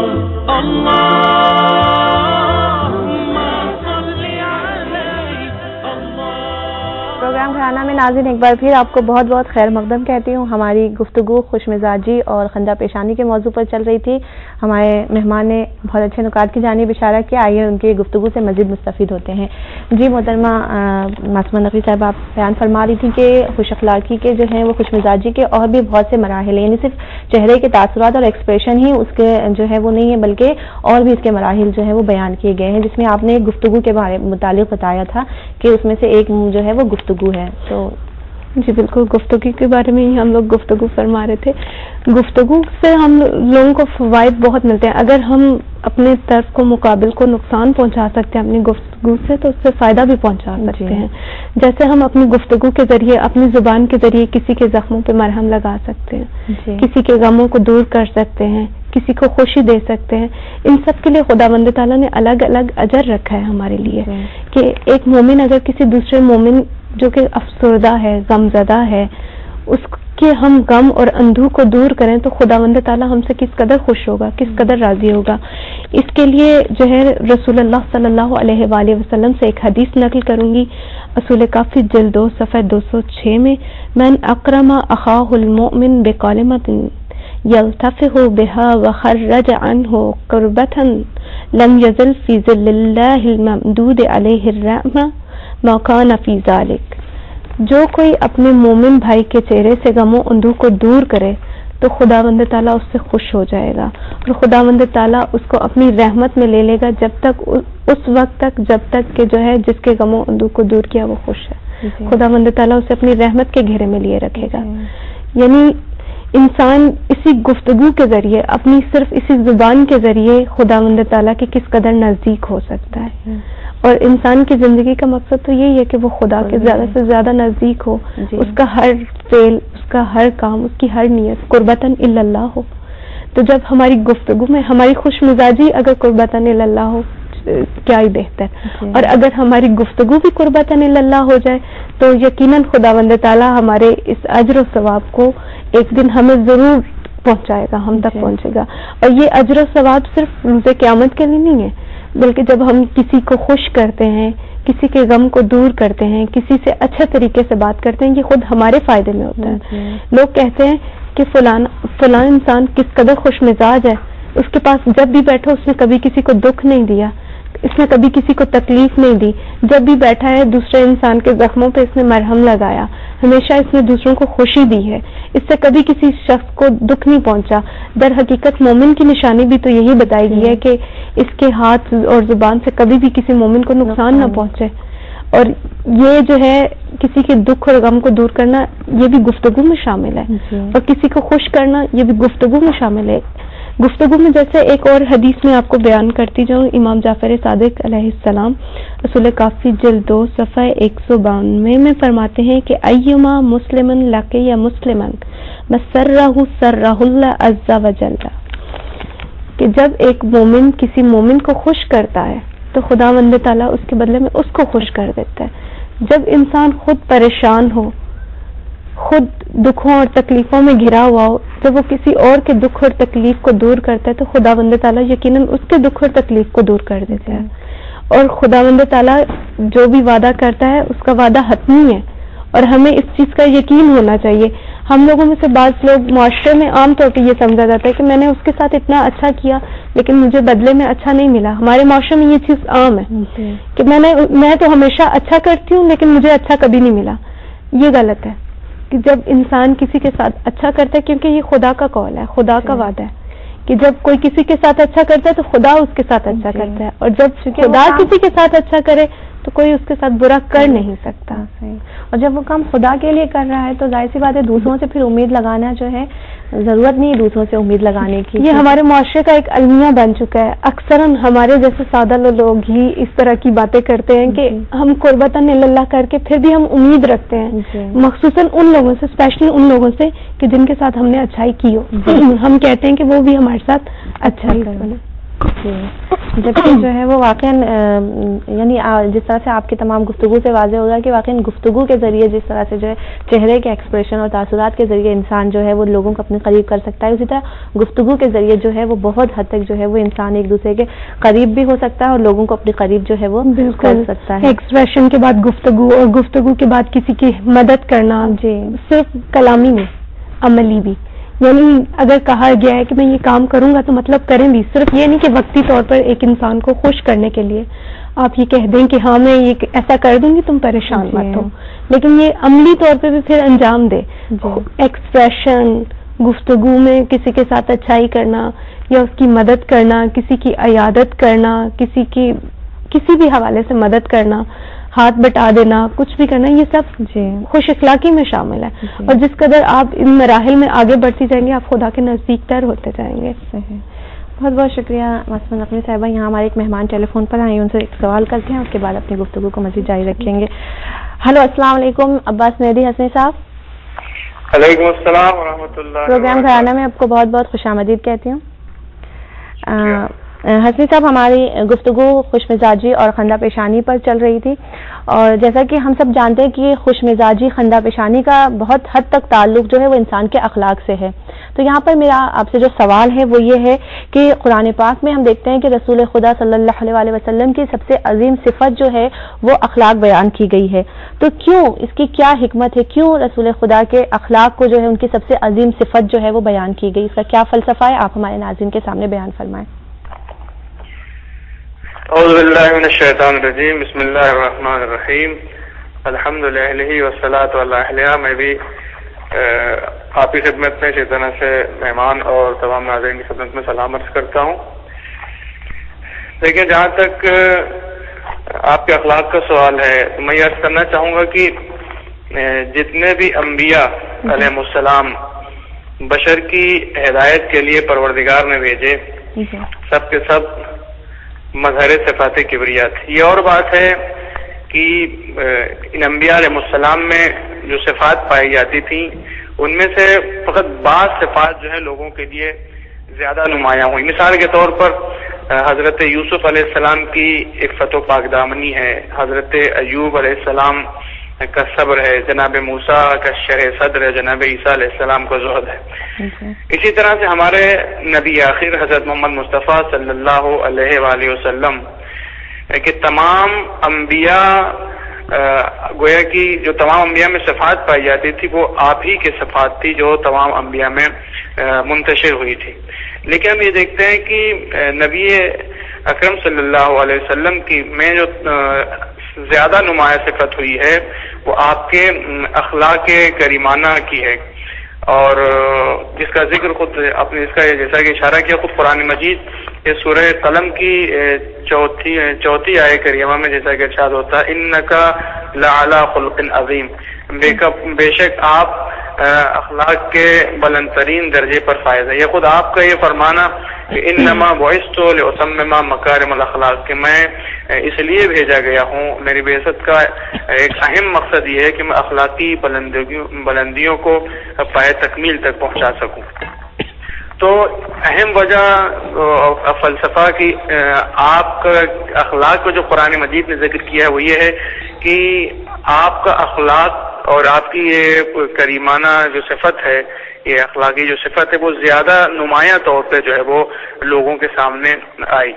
اللهم صل عليه. پروگرام گھرانہ میں ناظرین ایک بار پھر آپ کو بہت بہت خیر مقدم کہتی ہوں. ہماری گفتگو خوش مزاجی اور خندہ پیشانی کے موضوع پر چل رہی تھی. ہمارے مہمان نے بہت اچھے نکات کی جانب اشارہ کیا. آئیے ان کی گفتگو سے مزید مستفید ہوتے ہیں. جی محترمہ معصومہ نقوی صاحب, آپ بیان فرما رہی تھیں کہ خوش اخلاقی کے جو ہیں وہ خوش مزاجی کے اور بھی بہت سے مراحل ہیں, یعنی صرف چہرے کے تاثرات اور ایکسپریشن ہی اس کے جو ہے وہ نہیں ہے, بلکہ اور بھی اس کے مراحل جو ہے وہ بیان کیے گئے ہیں, جس میں آپ نے گفتگو کے بارے متعلق بتایا تھا کہ اس میں سے ایک جو ہے وہ گفتگو ہے. تو جی بالکل, گفتگو کے بارے میں ہی ہم لوگ گفتگو فرما رہے تھے. گفتگو سے ہم لوگوں کو فوائد بہت ملتے ہیں. اگر ہم اپنے طرف کو مقابل کو نقصان پہنچا سکتے ہیں اپنی گفتگو سے, تو اس سے فائدہ بھی پہنچا سکتے ہیں. جیسے ہم اپنی گفتگو کے ذریعے, اپنی زبان کے ذریعے کسی کے زخموں پہ مرہم لگا سکتے ہیں, کسی کے غموں کو دور کر سکتے ہیں, کسی کو خوشی دے سکتے ہیں. ان سب کے لیے خداوند تعالیٰ نے الگ الگ اجر رکھا ہے ہمارے لیے کہ ایک مومن اگر کسی دوسرے مومن جو کہ افسردہ ہے, غم زدہ ہے, اس کے ہم غم اور اندوہ کو دور کریں تو خداوند تعالیٰ ہم سے کس قدر خوش ہوگا, کس قدر راضی ہوگا. اس کے لیے جو ہے رسول اللہ صلی اللہ علیہ وآلہ وسلم سے ایک حدیث نقل کروں گی. اصول کافی جلد 2 صفحہ 206 میں, من اکرم اخاہ المؤمن بکلمۃ یلتفح بها وخرج عنه قربة لم يزل في ظل الله الممدود عليه الرحمة ما كان في ذلك. جو کوئی اپنے مومن بھائی کے چہرے سے غم و اندوہ کو دور کرے تو خداوند تعالیٰ اس سے خوش ہو جائے گا، اور خداوند تعالیٰ اس کو اپنی رحمت میں لے لے گا جب تک اس وقت تک جب تک کہ جو ہے جس کے غم و اندو کو دور کیا وہ خوش ہے، خداوند تعالیٰ اسے اپنی رحمت کے گھیرے میں لیے رکھے گا. یعنی انسان اسی گفتگو کے ذریعے، اپنی صرف اسی زبان کے ذریعے خداوند تعالیٰ کے کس قدر نزدیک ہو سکتا ہے. اور انسان کی زندگی کا مقصد تو یہی ہے کہ وہ خدا کے زیادہ سے زیادہ نزدیک ہو، اس کا ہر فعل، اس کا ہر کام، اس کی ہر نیت قربتاً الی اللہ ہو. تو جب ہماری گفتگو میں ہماری خوش مزاجی اگر قربتاً الی اللہ ہو کیا ہی بہتر، اور اگر ہماری گفتگو بھی قربتاً الی اللہ ہو جائے تو یقیناً خداوند تعالیٰ ہمارے اس اجر و ثواب کو ایک دن ہمیں ضرور پہنچائے گا، ہم تک پہنچے گا. اور یہ اجر و ثواب صرف روز قیامت کے لیے نہیں ہے، بلکہ جب ہم کسی کو خوش کرتے ہیں، کسی کے غم کو دور کرتے ہیں، کسی سے اچھے طریقے سے بات کرتے ہیں، یہ خود ہمارے فائدے میں ہوتا ہے. لوگ کہتے ہیں کہ فلاں انسان کس قدر خوش مزاج ہے، اس کے پاس جب بھی بیٹھو اس نے کبھی کسی کو دکھ نہیں دیا، اس نے کبھی کسی کو تکلیف نہیں دی، جب بھی بیٹھا ہے دوسرے انسان کے زخموں پہ اس نے مرہم لگایا، ہمیشہ اس نے دوسروں کو خوشی دی ہے، اس سے کبھی کسی شخص کو دکھ نہیں پہنچا. در حقیقت مومن کی نشانی بھی تو یہی بتائی گئی ہے کہ اس کے ہاتھ اور زبان سے کبھی بھی کسی مومن کو نقصان نہ پہنچے. اور یہ جو ہے کسی کے دکھ اور غم کو دور کرنا یہ بھی گفتگو میں شامل ہے، اور کسی کو خوش کرنا یہ بھی گفتگو میں شامل ہے. گفتگو میں جیسے ایک اور حدیث میں آپ کو بیان کرتی جاؤں، امام جعفر صادق علیہ السلام رسول کافی جلد 2 صفحہ 192 میں فرماتے ہیں کہ ایما مسلمن لقی مسلمن مسرہ سرہ اللہ عز وجل، کہ جب ایک مومن کسی مومن کو خوش کرتا ہے تو خداوند تعالیٰ اس کے بدلے میں اس کو خوش کر دیتا ہے. جب انسان خود پریشان ہو، خود دکھوں اور تکلیفوں میں گھرا ہوا ہو، جب وہ کسی اور کے دکھ اور تکلیف کو دور کرتا ہے تو خداوند تعالیٰ یقیناً اس کے دکھ اور تکلیف کو دور کر دیتا ہے. اور خداوند تعالیٰ جو بھی وعدہ کرتا ہے اس کا وعدہ حتمی ہے، اور ہمیں اس چیز کا یقین ہونا چاہیے. ہم لوگوں میں سے بعض لوگ معاشرے میں عام طور پہ یہ سمجھا جاتا ہے کہ میں نے اس کے ساتھ اتنا اچھا کیا لیکن مجھے بدلے میں اچھا نہیں ملا. ہمارے معاشرے میں یہ چیز عام ہے کہ میں تو ہمیشہ اچھا کرتی ہوں لیکن مجھے اچھا کبھی نہیں ملا. یہ غلط ہے کہ جب انسان کسی کے ساتھ اچھا کرتا ہے، کیونکہ یہ خدا کا قول ہے، خدا کا وعدہ ہے کہ جب کوئی کسی کے ساتھ اچھا کرتا ہے تو خدا اس کے ساتھ اچھا کرتا ہے، اور جب خدا کسی کے ساتھ اچھا کرے تو کوئی اس کے ساتھ برا کر نہیں سکتا. اور جب وہ کام خدا کے لیے کر رہا ہے تو ظاہر سی بات ہے دوسروں سے پھر امید لگانا جو ہے ضرورت نہیں ہے دوسروں سے امید لگانے کی. یہ ہمارے معاشرے کا ایک المیہ بن چکا ہے. اکثراً ہمارے جیسے سادہ لوگ ہی اس طرح کی باتیں کرتے ہیں کہ ہم قربتاً اللہ کر کے پھر بھی ہم امید رکھتے ہیں، مخصوصاً ان لوگوں سے، اسپیشلی ان لوگوں سے کہ جن کے ساتھ ہم نے اچھائی کی ہو. ہم کہتے ہیں کہ وہ بھی ہمارے ساتھ اچھائی کریں. جبکہ جو ہے وہ واقعاً یعنی جس طرح سے آپ کی تمام گفتگو سے واضح ہوگا کہ واقعاً گفتگو کے ذریعے جس طرح سے جو ہے چہرے کے ایکسپریشن اور تاثرات کے ذریعے انسان جو ہے وہ لوگوں کو اپنے قریب کر سکتا ہے، اسی طرح گفتگو کے ذریعے جو ہے وہ بہت حد تک جو ہے وہ انسان ایک دوسرے کے قریب بھی ہو سکتا ہے اور لوگوں کو اپنے قریب جو ہے وہ کر سکتا ہے. ایکسپریشن کے بعد گفتگو، اور گفتگو کے بعد کسی کی مدد کرنا، صرف کلامی میں عملی بھی. یعنی اگر کہا گیا ہے کہ میں یہ کام کروں گا تو مطلب کریں بھی. صرف یہ نہیں کہ وقتی طور پر ایک انسان کو خوش کرنے کے لیے آپ یہ کہہ دیں کہ ہاں میں یہ ایسا کر دوں گی تم پریشان مت ہو، لیکن یہ عملی طور پہ بھی پھر انجام دے. ایکسپریشن، گفتگو میں کسی کے ساتھ اچھائی کرنا یا اس کی مدد کرنا، کسی کی عیادت کرنا، کسی بھی حوالے سے مدد کرنا، ہاتھ بٹا دینا، کچھ بھی کرنا، یہ سب خوش اخلاقی میں شامل ہے. اور جس قدر آپ ان مراحل میں آگے بڑھتی جائیں گے آپ خدا کے نزدیک تر ہوتے جائیں گے. بہت بہت شکریہ معصومہ نقوی صاحبہ. یہاں ہمارے ایک مہمان ٹیلی فون پر آئے، ان سے ایک سوال کرتے ہیں، اس کے بعد اپنی گفتگو کو مزید جاری رکھیں گے. ہلو، السلام علیکم. عباس مہدی حسنی صاحب. وعلیکم السلام ورحمۃ اللہ. پروگرام گھرانہ میں آپ کو بہت بہت خوش آمدید کہتی ہوں. حسنی صاحب، ہماری گفتگو خوش مزاجی اور خندہ پیشانی پر چل رہی تھی، اور جیسا کہ ہم سب جانتے ہیں کہ خوش مزاجی خندہ پیشانی کا بہت حد تک تعلق جو ہے وہ انسان کے اخلاق سے ہے. تو یہاں پر میرا آپ سے جو سوال ہے وہ یہ ہے کہ قرآن پاک میں ہم دیکھتے ہیں کہ رسول خدا صلی اللہ علیہ وسلم کی سب سے عظیم صفت جو ہے وہ اخلاق بیان کی گئی ہے. تو کیوں، اس کی کیا حکمت ہے، کیوں رسول خدا کے اخلاق کو جو ہے ان کی سب سے عظیم صفت جو ہے وہ بیان کی گئی، اس کا کیا فلسفہ ہے، آپ ہمارے ناظرین کے سامنے بیان فرمائیں. اعوذ باللہ من الشیطان الرجیم، بسم اللہ الرحمن الرحیم، الحمد للہ والصلاۃ علی اہلہ. میں بھی آپ کی خدمت میں شیطانہ سے مہمان اور تمام ناظرین کی خدمت میں سلام عرض کرتا ہوں. دیکھیں، جہاں تک آپ کے اخلاق کا سوال ہے تو میں یہ عرض کرنا چاہوں گا کہ جتنے بھی انبیاء علیہ السلام بشر کی ہدایت کے لیے پروردگار نے بھیجے، سب کے سب مظہر صفات کبریا تھے. یہ اور بات ہے کہ ان انبیاء علیہ السلام میں جو صفات پائی جاتی تھیں ان میں سے فقط بعض صفات جو ہیں لوگوں کے لیے زیادہ نمایاں ہوئی. مثال کے طور پر حضرت یوسف علیہ السلام کی عفت و پاک دامنی ہے، حضرت ایوب علیہ السلام کا صبر ہے، جناب موسیٰ کا شرح صدر ہے، جناب عیسیٰ علیہ السلام کا زہد ہے. اسی طرح سے ہمارے نبی آخر حضرت محمد مصطفیٰ صلی اللہ علیہ وآلہ وسلم کہ تمام انبیاء گویا کہ جو تمام انبیاء میں صفات پائی جاتی تھی وہ آپ ہی کے صفات تھی جو تمام انبیاء میں منتشر ہوئی تھی. لیکن ہم یہ دیکھتے ہیں کہ نبی اکرم صلی اللہ علیہ وسلم کی میں جو زیادہ نمایاں صفت ہوئی ہے وہ آپ کے اخلاق کریمانہ کی ہے، اور جس کا ذکر خود اپنے اس کا جیسا کہ اشارہ کیا خود قرآن مجید یہ سورہ قلم کی چوتھی آیت کریمہ میں جیسا کہ ارشاد ہوتا ہے انکا لعلی خلق عظیم، بے شک آپ اخلاق کے بلند ترین درجے پر فائز ہے. یہ خود آپ کا یہ فرمانا کہ انما بعثت لاتمم مکارم الاخلاق کہ میں اس لیے بھیجا گیا ہوں، میری بعثت کا ایک اہم مقصد یہ ہے کہ میں اخلاقی بلندیوں کو پائے تکمیل تک پہنچا سکوں. تو اہم وجہ فلسفہ کی آپ کا اخلاق کو جو قرآن مجید نے ذکر کیا ہے وہ یہ ہے کہ آپ کا اخلاق اور آپ کی یہ کریمانہ جو صفت ہے، یہ اخلاقی جو صفت ہے وہ زیادہ نمایاں طور پہ جو ہے وہ لوگوں کے سامنے آئی.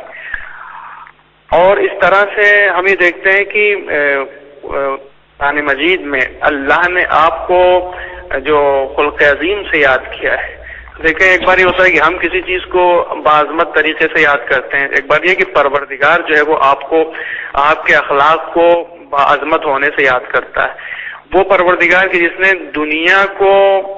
اور اس طرح سے ہم یہ دیکھتے ہیں کہ قرآن مجید میں اللہ نے آپ کو جو خلق عظیم سے یاد کیا ہے. دیکھیں، ایک بار یہ ہوتا ہے کہ ہم کسی چیز کو بعظمت طریقے سے یاد کرتے ہیں، ایک بار یہ کہ پروردگار جو ہے وہ آپ کو آپ کے اخلاق کو بعظمت ہونے سے یاد کرتا ہے. وہ پروردگار کی جس نے دنیا کو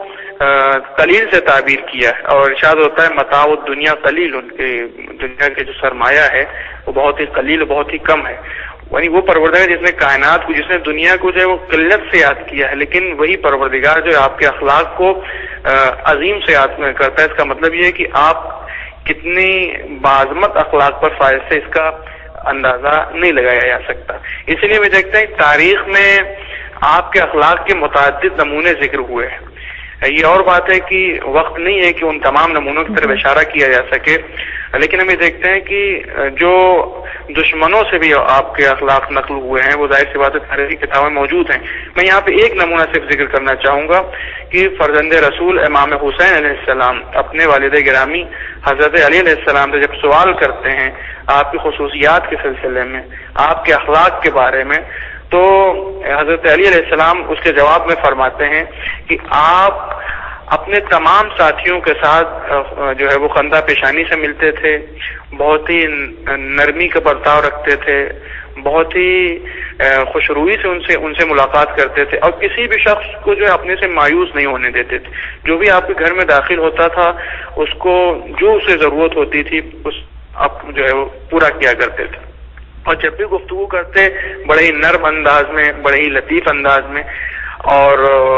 قلیل سے تعبیر کیا ہے، اور ارشاد ہوتا ہے متاع الدنیا قلیل، ان کے دنیا کے جو سرمایہ ہے وہ بہت ہی قلیل، بہت ہی کم ہے. یعنی وہ پروردگار جس نے کائنات کو، جس نے دنیا کو جو ہے وہ قلت سے یاد کیا ہے، لیکن وہی پروردگار جو ہے آپ کے اخلاق کو عظیم سے یاد کرتا ہے. اس کا مطلب یہ ہے کہ آپ کتنی بعظمت اخلاق پر فائز سے اس کا اندازہ نہیں لگایا جا سکتا. اس لیے میں دیکھتا ہوں تاریخ میں آپ کے اخلاق کے متعدد نمونے ذکر ہوئے ہیں. یہ اور بات ہے کہ وقت نہیں ہے کہ ان تمام نمونوں کی طرف اشارہ کیا جا سکے، لیکن ہم یہ دیکھتے ہیں کہ جو دشمنوں سے بھی آپ کے اخلاق نقل ہوئے ہیں وہ ظاہر سی بات ہے تاریخی کتابوں میں موجود ہیں. میں یہاں پہ ایک نمونہ صرف ذکر کرنا چاہوں گا کہ فرزند رسول امام حسین علیہ السلام اپنے والد گرامی حضرت علی علیہ السلام سے جب سوال کرتے ہیں آپ کی خصوصیات کے سلسلے میں، آپ کے اخلاق کے بارے میں، تو حضرت علی علیہ السلام اس کے جواب میں فرماتے ہیں کہ آپ اپنے تمام ساتھیوں کے ساتھ جو ہے وہ خندہ پیشانی سے ملتے تھے، بہت ہی نرمی کا برتاؤ رکھتے تھے، بہت ہی خوشروئی سے ان سے ملاقات کرتے تھے، اور کسی بھی شخص کو جو ہے اپنے سے مایوس نہیں ہونے دیتے تھے. جو بھی آپ کے گھر میں داخل ہوتا تھا اس کو جو اسے ضرورت ہوتی تھی اس آپ جو ہے وہ پورا کیا کرتے تھے. اور جب بھی گفتگو کرتے بڑے ہی نرم انداز میں، بڑے ہی لطیف انداز میں، اور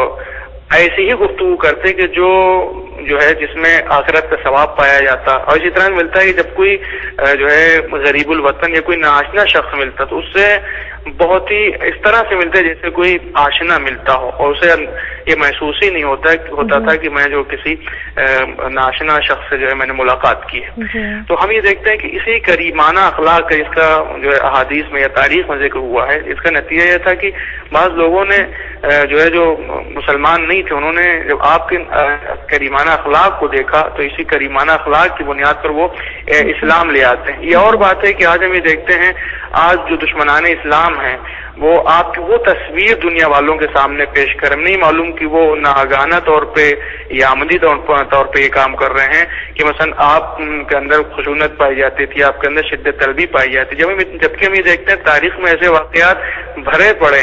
ایسی ہی گفتگو کرتے کہ جو ہے جس میں آخرت کا ثواب پایا جاتا. اور اسی طرح ملتا ہے کہ جب کوئی جو ہے غریب الوطن یا کوئی ناآشنا شخص ملتا تو اس سے بہت ہی اس طرح سے ملتے جیسے کوئی آشنا ملتا ہو، اور اسے یہ محسوس ہی نہیں ہوتا تھا کہ میں جو کسی ناآشنا شخص سے جو ہے میں نے ملاقات کی ہے. تو ہم یہ دیکھتے ہیں کہ اسی کریمانہ اخلاق کا جس کا جو ہے احادیث میں یا تاریخ میں ذکر ہوا ہے، اس کا نتیجہ یہ تھا کہ بعض لوگوں نے جو ہے جو مسلمان نہیں تھے انہوں نے جب آپ کے کریمانہ اخلاق کو دیکھا تو اسی کریمانہ اخلاق کی بنیاد پر وہ اسلام لے آتے ہیں. یہ اور بات ہے کہ آج ہم یہ دیکھتے ہیں آج جو دشمنان اسلام ہیں وہ آپ کی وہ تصویر دنیا والوں کے سامنے پیش کر، نہیں معلوم کہ وہ ناگہانہ طور پہ یا عمدی طور پہ یہ کام کر رہے ہیں کہ مثلا آپ کے اندر خشونت پائی جاتی تھی، آپ کے اندر شدت طلبی پائی جاتی. جبکہ ہم یہ دیکھتے ہیں تاریخ میں ایسے واقعات بھرے پڑے ہیں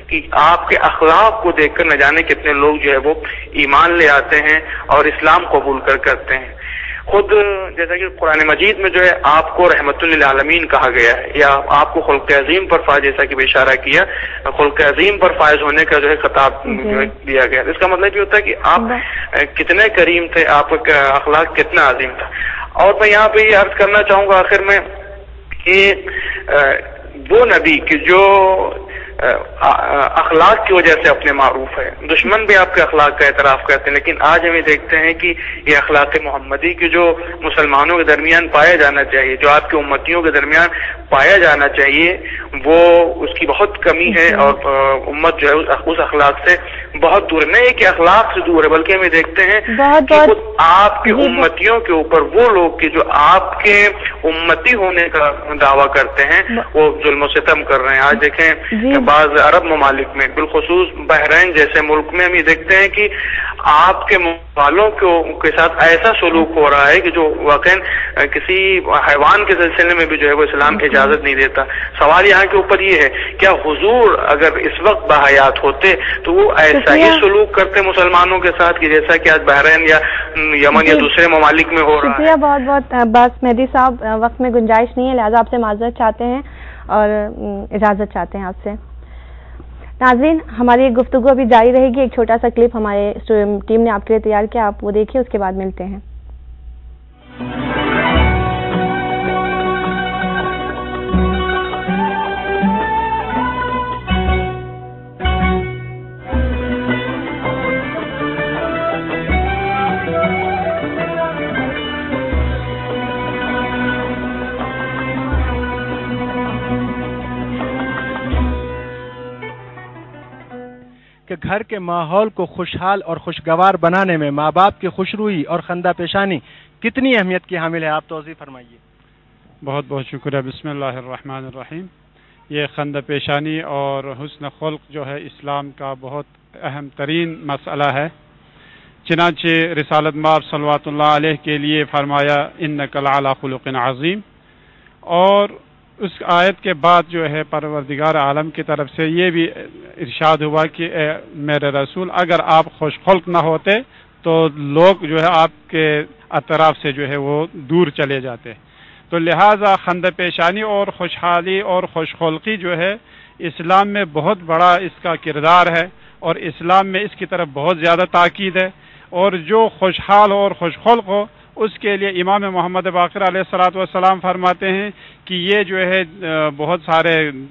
کہ آپ کے اخلاق کو دیکھ کر نہ جانے کتنے لوگ جو ہے وہ ایمان لے آتے ہیں اور اسلام قبول کرتے ہیں. خود جیسا کہ قرآن مجید میں جو ہے آپ کو رحمت للعالمین کہا گیا ہے، یا آپ کو خلق عظیم پر فائز، جیسا کہ اشارہ کیا، خلق عظیم پر فائز ہونے کا جو ہے خطاب دیا گیا. اس کا مطلب یہ ہوتا ہے کہ آپ کتنے کریم تھے، آپ کا اخلاق کتنا عظیم تھا. اور میں یہاں پہ یہ عرض کرنا چاہوں گا آخر میں کہ وہ نبی کہ جو اخلاق کی وجہ سے اپنے معروف ہے، دشمن بھی آپ کے اخلاق کا اعتراف کرتے ہیں، لیکن آج ہمیں دیکھتے ہیں کہ یہ اخلاق محمدی کی جو مسلمانوں کے درمیان پایا جانا چاہیے، جو آپ کے امتیوں کے درمیان پایا جانا چاہیے، وہ اس کی بہت کمی ہے، اور امت جو ہے اس اخلاق سے بہت دور ہے. نہیں کہ اخلاق سے دور ہے، بلکہ ہمیں دیکھتے ہیں کہ خود آپ کے امتیوں کے اوپر وہ لوگ کہ جو آپ کے امتی ہونے کا دعویٰ کرتے ہیں وہ ظلم و ستم کر رہے ہیں. آج دیکھیں بعض عرب ممالک میں، بالخصوص بحرین جیسے ملک میں، ہم یہ دیکھتے ہیں کہ آپ کے والوں کے ساتھ ایسا سلوک ہو رہا ہے کہ جو واقعا کسی حیوان کے سلسلے میں بھی جو ہے وہ اسلام اجازت نہیں دیتا. سوال یہاں کے اوپر یہ ہے، کیا حضور اگر اس وقت باحیات ہوتے تو وہ ایسا ہی سلوک کرتے مسلمانوں کے ساتھ کہ جیسا کہ آج بحرین یا یمن یا دوسرے ممالک میں ہو رہا ہے؟ شکریہ بہت بہت. بس مہدی صاحب وقت میں گنجائش نہیں ہے، لہٰذا آپ سے معذرت چاہتے ہیں اور اجازت چاہتے ہیں آپ سے. ناظرین، ہماری گفتگو ابھی جاری رہے گی. ایک چھوٹا سا کلپ ہمارے ٹیم نے آپ کے لیے تیار کیا، آپ وہ دیکھیے، اس کے بعد ملتے ہیں. کہ گھر کے ماحول کو خوشحال اور خوشگوار بنانے میں ماں باپ کی خوشروئی اور خندہ پیشانی کتنی اہمیت کی حامل ہے، آپ توضیح فرمائیے. بہت بہت شکریہ. بسم اللہ الرحمن الرحیم. یہ خندہ پیشانی اور حسن خلق جو ہے اسلام کا بہت اہم ترین مسئلہ ہے. چنانچہ رسالت مآب صلوات اللہ علیہ کے لیے فرمایا انک لعلی خلق عظیم، اور اس آیت کے بعد جو ہے پروردگار عالم کی طرف سے یہ بھی ارشاد ہوا کہ اے میرے رسول، اگر آپ خوش خلق نہ ہوتے تو لوگ جو ہے آپ کے اطراف سے جو ہے وہ دور چلے جاتے. تو لہٰذا خندہ پیشانی اور خوشحالی اور خوش خلقی جو ہے اسلام میں بہت بڑا اس کا کردار ہے، اور اسلام میں اس کی طرف بہت زیادہ تاکید ہے. اور جو خوشحال اور خوش خلق ہو اس کے لیے امام محمد باقر علیہ الصلوۃ والسلام فرماتے ہیں کہ یہ جو ہے بہت سارے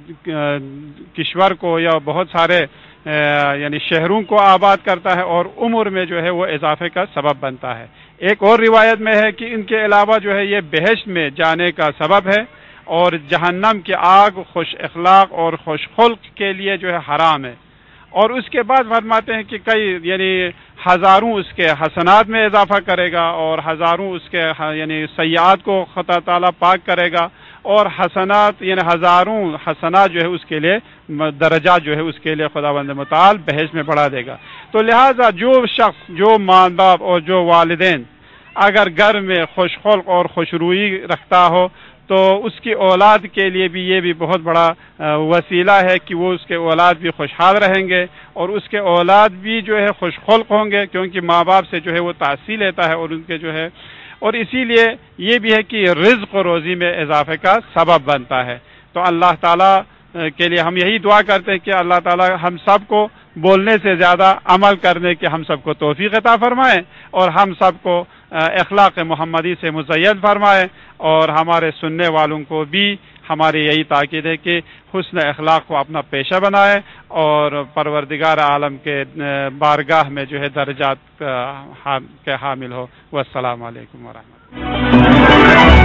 کشور کو یا بہت سارے یعنی شہروں کو آباد کرتا ہے، اور عمر میں جو ہے وہ اضافے کا سبب بنتا ہے. ایک اور روایت میں ہے کہ ان کے علاوہ جو ہے یہ بہشت میں جانے کا سبب ہے، اور جہنم کی آگ خوش اخلاق اور خوش خلق کے لیے جو ہے حرام ہے. اور اس کے بعد فرماتے ہیں کہ کئی یعنی ہزاروں اس کے حسنات میں اضافہ کرے گا، اور ہزاروں اس کے یعنی سیئات کو خدا تعالیٰ پاک کرے گا، اور حسنات یعنی ہزاروں حسنات جو ہے اس کے لیے درجات جو ہے اس کے لیے خداوند متعال بہشت میں بڑھا دے گا. تو لہٰذا جو شخص، جو ماں باپ اور جو والدین اگر گھر میں خوش خلق اور خوشروئی رکھتا ہو تو اس کی اولاد کے لیے بھی یہ بھی بہت بڑا وسیلہ ہے کہ وہ اس کے اولاد بھی خوشحال رہیں گے، اور اس کے اولاد بھی جو ہے خوش خلق ہوں گے، کیونکہ ماں باپ سے جو ہے وہ تاثیر لیتا ہے، اور ان کے جو ہے، اور اسی لیے یہ بھی ہے کہ رزق و روزی میں اضافے کا سبب بنتا ہے. تو اللہ تعالیٰ کے لیے ہم یہی دعا کرتے ہیں کہ اللہ تعالیٰ ہم سب کو بولنے سے زیادہ عمل کرنے کی ہم سب کو توفیق عطا فرمائے، اور ہم سب کو اخلاق محمدی سے مزین فرمائے، اور ہمارے سننے والوں کو بھی ہماری یہی تاکید ہے کہ حسن اخلاق کو اپنا پیشہ بنائے، اور پروردگار عالم کے بارگاہ میں جو ہے درجات کے حامل ہو. والسلام علیکم ورحمۃ اللہ.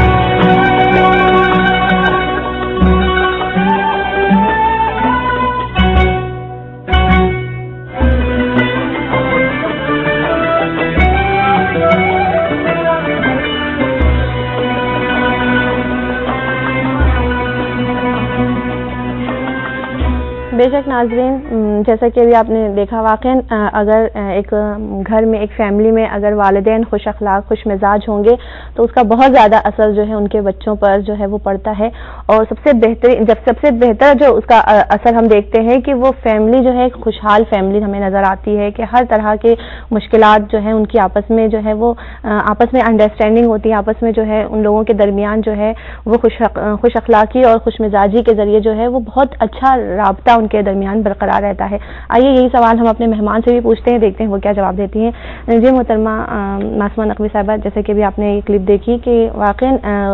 بے شک ناظرین، جیسا کہ ابھی آپ نے دیکھا، واقعاً اگر ایک گھر میں ایک فیملی میں اگر والدین خوش اخلاق خوش مزاج ہوں گے تو اس کا بہت زیادہ اثر جو ہے ان کے بچوں پر جو ہے وہ پڑتا ہے. اور سب سے بہتر جو اس کا اثر ہم دیکھتے ہیں کہ وہ فیملی جو ہے ایک خوشحال فیملی ہمیں نظر آتی ہے، کہ ہر طرح کے مشکلات جو ہیں ان کی آپس میں جو ہے وہ آپس میں انڈرسٹینڈنگ ہوتی ہے، آپس میں جو ہے ان لوگوں کے درمیان جو ہے وہ خوش اخلاقی اور خوش مزاجی کے ذریعے جو ہے وہ بہت اچھا رابطہ ان کے درمیان برقرار رہتا ہے. آئیے یہی سوال ہم اپنے مہمان سے بھی پوچھتے ہیں، دیکھتے ہیں وہ کیا جواب دیتی ہیں. جی محترمہ معصومہ نقوی صاحبہ، جیسے کہ بھی آپ نے یہ کلپ دیکھی کہ واقعاً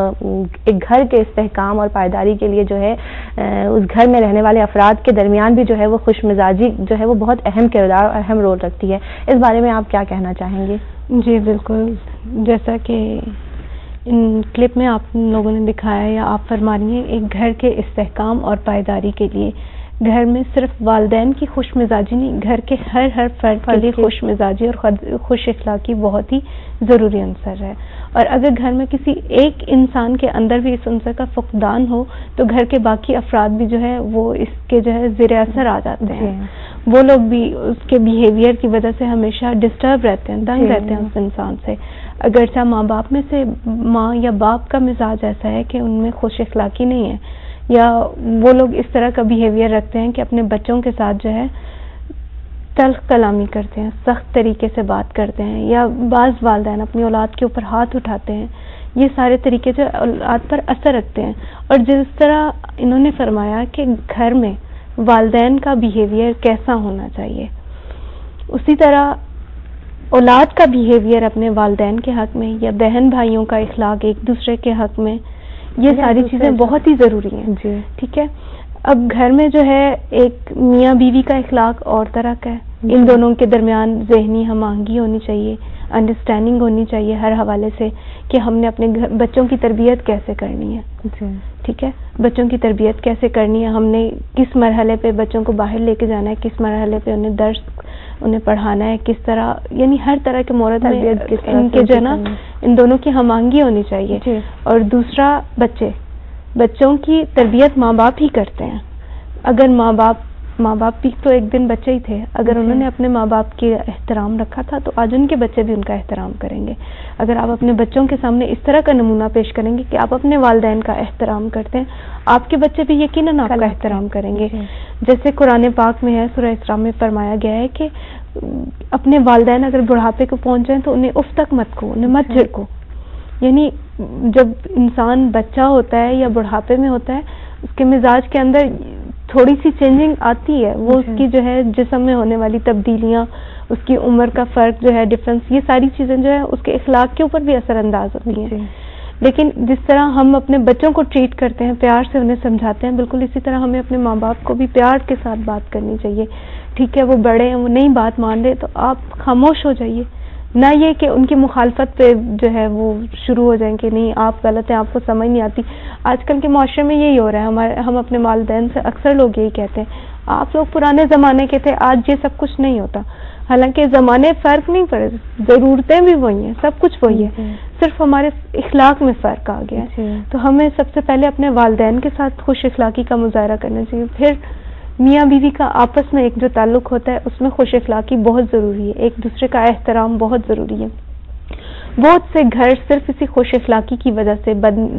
ایک گھر کے استحکام اور پائیداری کے لیے جو ہے اس گھر میں رہنے والے افراد کے درمیان بھی جو ہے وہ خوش مزاجی جو ہے وہ بہت اہم کردار اور اہم رول رکھتی ہے. اس بارے میں آپ کیا کہنا چاہیں گے؟ جی بالکل، جیسا کہ ان کلپ میں آپ لوگوں نے دکھایا یا آپ فرما رہی ہیں، ایک گھر کے استحکام اور پائیداری کے لیے گھر میں صرف والدین کی خوش مزاجی نہیں، گھر کے ہر فرد کے لیے خوش مزاجی اور خوش اخلاقی بہت ہی ضروری عنصر ہے. اور اگر گھر میں کسی ایک انسان کے اندر بھی اس عنصر کا فقدان ہو تو گھر کے باقی افراد بھی جو ہے وہ اس کے جو ہے زیر اثر آ جاتے ہیں. وہ لوگ بھی اس کے بیہیویئر کی وجہ سے ہمیشہ ڈسٹرب رہتے ہیں، دنگ رہتے ہیں اس انسان سے. اگرچہ ماں باپ میں سے ماں یا باپ کا مزاج ایسا ہے کہ ان میں خوش اخلاقی نہیں ہے، یا وہ لوگ اس طرح کا بیہیویئر رکھتے ہیں کہ اپنے بچوں کے ساتھ جو ہے تلخ کلامی کرتے ہیں، سخت طریقے سے بات کرتے ہیں، یا بعض والدین اپنی اولاد کے اوپر ہاتھ اٹھاتے ہیں. یہ سارے طریقے جو اولاد پر اثر رکھتے ہیں. اور جس طرح انہوں نے فرمایا کہ گھر میں والدین کا بیہیویئر کیسا ہونا چاہیے، اسی طرح اولاد کا بیہیویئر اپنے والدین کے حق میں یا بہن بھائیوں کا اخلاق ایک دوسرے کے حق میں، یہ ساری چیزیں بہت ہی ضروری ہیں. جی ٹھیک ہے. اب گھر میں جو ہے ایک میاں بیوی کا اخلاق اور طرح کا ہے، ان دونوں کے درمیان ذہنی ہم آہنگی ہونی چاہیے، انڈرسٹینڈنگ ہونی چاہیے ہر حوالے سے کہ ہم نے اپنے بچوں کی تربیت کیسے کرنی ہے. ٹھیک ہے، بچوں کی تربیت کیسے کرنی ہے، ہم نے کس مرحلے پہ بچوں کو باہر لے کے جانا ہے، کس مرحلے پہ انہیں پڑھانا ہے، کس طرح، یعنی ہر طرح کے مورد میں ان کے جو ہے نا ان دونوں کی ہم آہنگی ہونی چاہیے. اور دوسرا بچوں کی تربیت ماں باپ ہی کرتے ہیں. اگر ماں باپ بھی تو ایک دن بچے ہی تھے، اگر انہوں نے اپنے ماں باپ کی احترام رکھا تھا تو آج ان کے بچے بھی ان کا احترام کریں گے. اگر آپ اپنے بچوں کے سامنے اس طرح کا نمونہ پیش کریں گے کہ آپ اپنے والدین کا احترام کرتے ہیں، آپ کے بچے بھی یقیناً آپ کا احترام کریں گے. جیسے قرآن پاک میں ہے، سورہ اسراء میں فرمایا گیا ہے کہ اپنے والدین اگر بڑھاپے کو پہنچ جائیں تو انہیں اف تک مت کہو، انہیں مت جھڑکو. یعنی جب انسان بچہ ہوتا ہے یا بڑھاپے میں ہوتا ہے، اس کے مزاج کے اندر تھوڑی سی چینجنگ آتی ہے، وہ اس کی جو ہے جسم میں ہونے والی تبدیلیاں، اس کی عمر کا فرق جو ہے ڈفرینس، یہ ساری چیزیں جو ہے اس کے اخلاق کے اوپر بھی اثر انداز ہوتی ہیں. لیکن جس طرح ہم اپنے بچوں کو ٹریٹ کرتے ہیں، پیار سے انہیں سمجھاتے ہیں، بالکل اسی طرح ہمیں اپنے ماں باپ کو بھی پیار کے ساتھ بات کرنی چاہیے. ٹھیک ہے، وہ بڑے ہیں، وہ نہیں بات مان رہے تو آپ خاموش ہو جائیے، نہ یہ کہ ان کی مخالفت پہ جو ہے وہ شروع ہو جائیں کہ نہیں آپ غلط ہیں، آپ کو سمجھ نہیں آتی. آج کل کے معاشرے میں یہی ہو رہا ہے. ہم اپنے والدین سے اکثر لوگ یہی کہتے ہیں آپ لوگ پرانے زمانے کے تھے، آج یہ سب کچھ نہیں ہوتا. حالانکہ زمانے فرق نہیں پڑے، ضرورتیں بھی وہی ہیں، سب کچھ وہی ہے، صرف ہمارے اخلاق میں فرق آ گیا ہے. تو ہمیں سب سے پہلے اپنے والدین کے ساتھ خوش اخلاقی کا مظاہرہ کرنا چاہیے. پھر میاں بیوی کا آپس میں ایک جو تعلق ہوتا ہے اس میں خوش اخلاقی بہت ضروری ہے، ایک دوسرے کا احترام بہت ضروری ہے. بہت سے گھر صرف اسی خوش اخلاقی کی وجہ سے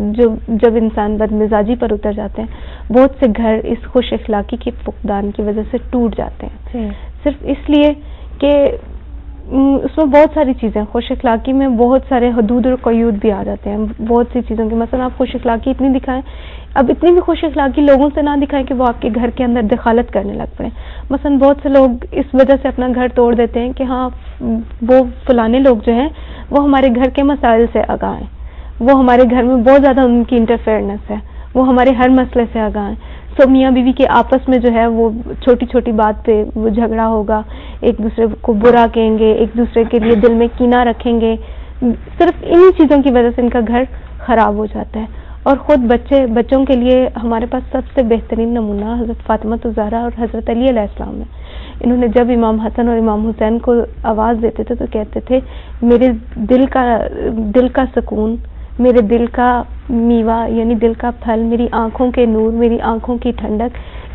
جب انسان بد مزاجی پر اتر جاتے ہیں، بہت سے گھر اس خوش اخلاقی کے فقدان کی وجہ سے ٹوٹ جاتے ہیں. صرف اس لیے کہ اس میں بہت ساری چیزیں، خوش اخلاقی میں بہت سارے حدود اور قیود بھی آ جاتے ہیں بہت سی چیزوں کے. مثلا آپ خوش اخلاقی اتنی دکھائیں، اب اتنی بھی خوش اخلاقی لوگوں سے نہ دکھائیں کہ وہ آپ کے گھر کے اندر دخالت کرنے لگ پڑیں. مثلا بہت سے لوگ اس وجہ سے اپنا گھر توڑ دیتے ہیں کہ ہاں وہ فلانے لوگ جو ہیں وہ ہمارے گھر کے مسائل سے آگاہ ہیں، وہ ہمارے گھر میں بہت زیادہ ان کی انٹرفیئرنس ہے، وہ ہمارے ہر مسئلے سے آگاہ ہیں. سو میاں بیوی کے آپس میں جو ہے وہ چھوٹی چھوٹی بات پہ وہ جھگڑا ہوگا، ایک دوسرے کو برا کہیں گے، ایک دوسرے کے لیے دل میں کینہ رکھیں گے. صرف انہی چیزوں کی وجہ سے ان کا گھر خراب ہو جاتا ہے. اور خود بچوں کے لیے ہمارے پاس سب سے بہترین نمونہ حضرت فاطمہ الزہرا اور حضرت علی علیہ السلام ہے. انہوں نے جب امام حسن اور امام حسین کو آواز دیتے تھے تو کہتے تھے میرے دل کا سکون، میرے دل کا میوہ یعنی دل کا پھل، میری آنکھوں کے نور، میری آنکھوں کی ٹھنڈک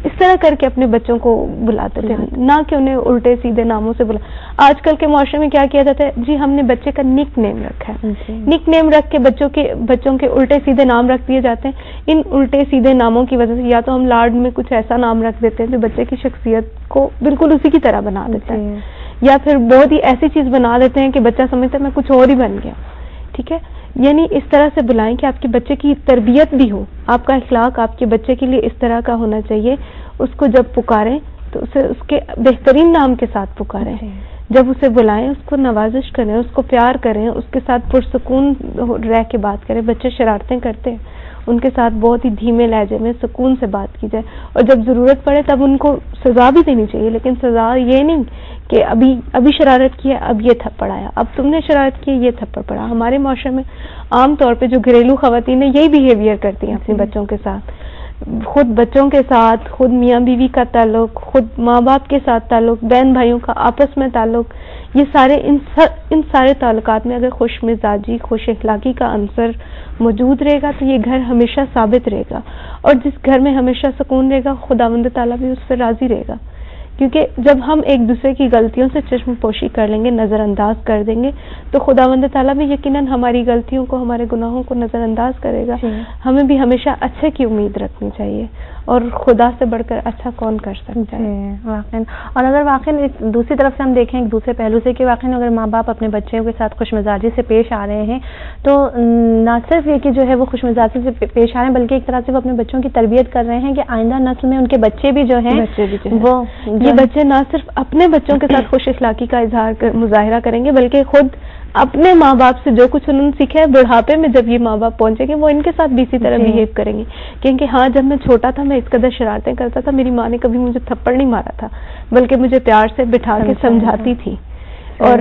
اس طرح کر کے اپنے بچوں کو بلاتے تھے، نہ کہ انہیں الٹے سیدھے ناموں سے بلا. آج کل کے معاشرے میں کیا کیا جاتا ہے، جی ہم نے بچے کا نک نیم رکھا ہے، نک نیم رکھ کے بچوں کے الٹے سیدھے نام رکھ دیے جاتے ہیں. ان الٹے سیدھے ناموں کی وجہ سے یا تو ہم لاڈ میں کچھ ایسا نام رکھ دیتے ہیں جو بچے کی شخصیت کو بالکل اسی کی طرح بنا دیتا ہے، یا پھر بہت ہی ایسی چیز بنا دیتے ہیں کہ بچہ سمجھتا ہے میں کچھ اور ہی بن گیا. ٹھیک ہے، یعنی اس طرح سے بلائیں کہ آپ کے بچے کی تربیت بھی ہو، آپ کا اخلاق آپ کے بچے کے لیے اس طرح کا ہونا چاہیے. اس کو جب پکاریں تو اسے اس کے بہترین نام کے ساتھ پکاریں. جب اسے بلائیں اس کو نوازش کریں، اس کو پیار کریں، اس کے ساتھ پرسکون رہ کے بات کریں. بچے شرارتیں کرتے ہیں، ان کے ساتھ بہت ہی دھیمے لہجے میں سکون سے بات کی جائے، اور جب ضرورت پڑے تب ان کو سزا بھی دینی چاہیے، لیکن سزا یہ نہیں کہ ابھی شرارت کی ہے اب یہ تھپڑ آیا، اب تم نے شرارت کی ہے یہ تھپڑ پڑا. ہمارے معاشرے میں عام طور پہ جو گھریلو خواتین ہیں یہی بیہیویئر کرتی ہیں اپنے بچوں کے ساتھ، خود بچوں کے ساتھ، خود میاں بیوی کا تعلق، خود ماں باپ کے ساتھ تعلق، بہن بھائیوں کا آپس میں تعلق، یہ سارے ان سارے تعلقات میں اگر خوش مزاجی خوش اخلاقی کا عنصر موجود رہے گا تو یہ گھر ہمیشہ ثابت رہے گا، اور جس گھر میں ہمیشہ سکون رہے گا خداوند تعالیٰ بھی اس سے راضی رہے گا. کیونکہ جب ہم ایک دوسرے کی غلطیوں سے چشم پوشی کر لیں گے، نظر انداز کر دیں گے، تو خداوند تعالیٰ بھی یقیناً ہماری غلطیوں کو، ہمارے گناہوں کو نظر انداز کرے گا. ہمیں بھی ہمیشہ اچھے کی امید رکھنی چاہیے، اور خدا سے بڑھ کر اچھا کون کر سکتا ہے. واقعی. اور اگر واقعی دوسری طرف سے ہم دیکھیں ایک دوسرے پہلو سے کہ واقعی اگر ماں باپ اپنے بچوں کے ساتھ خوش مزاجی سے پیش آ رہے ہیں تو نہ صرف یہ کہ جو ہے وہ خوش مزاجی سے پیش آ رہے ہیں بلکہ ایک طرح سے وہ اپنے بچوں کی تربیت کر رہے ہیں کہ آئندہ نسل میں ان کے بچے بھی جو ہیں وہ یہ بچے نہ صرف اپنے بچوں کے ساتھ خوش اخلاقی کا مظاہرہ کریں گے بلکہ خود اپنے ماں باپ سے جو کچھ انہوں نے سیکھا ہے بڑھاپے میں جب یہ ماں باپ پہنچیں گے وہ ان کے ساتھ بھی اسی طرح بہیو کریں گے. کیونکہ ہاں جب میں چھوٹا تھا میں اس قدر شرارتیں کرتا تھا، میری ماں نے کبھی مجھے تھپڑ نہیں مارا تھا بلکہ مجھے پیار سے بٹھا کے سمجھاتی تھی، اور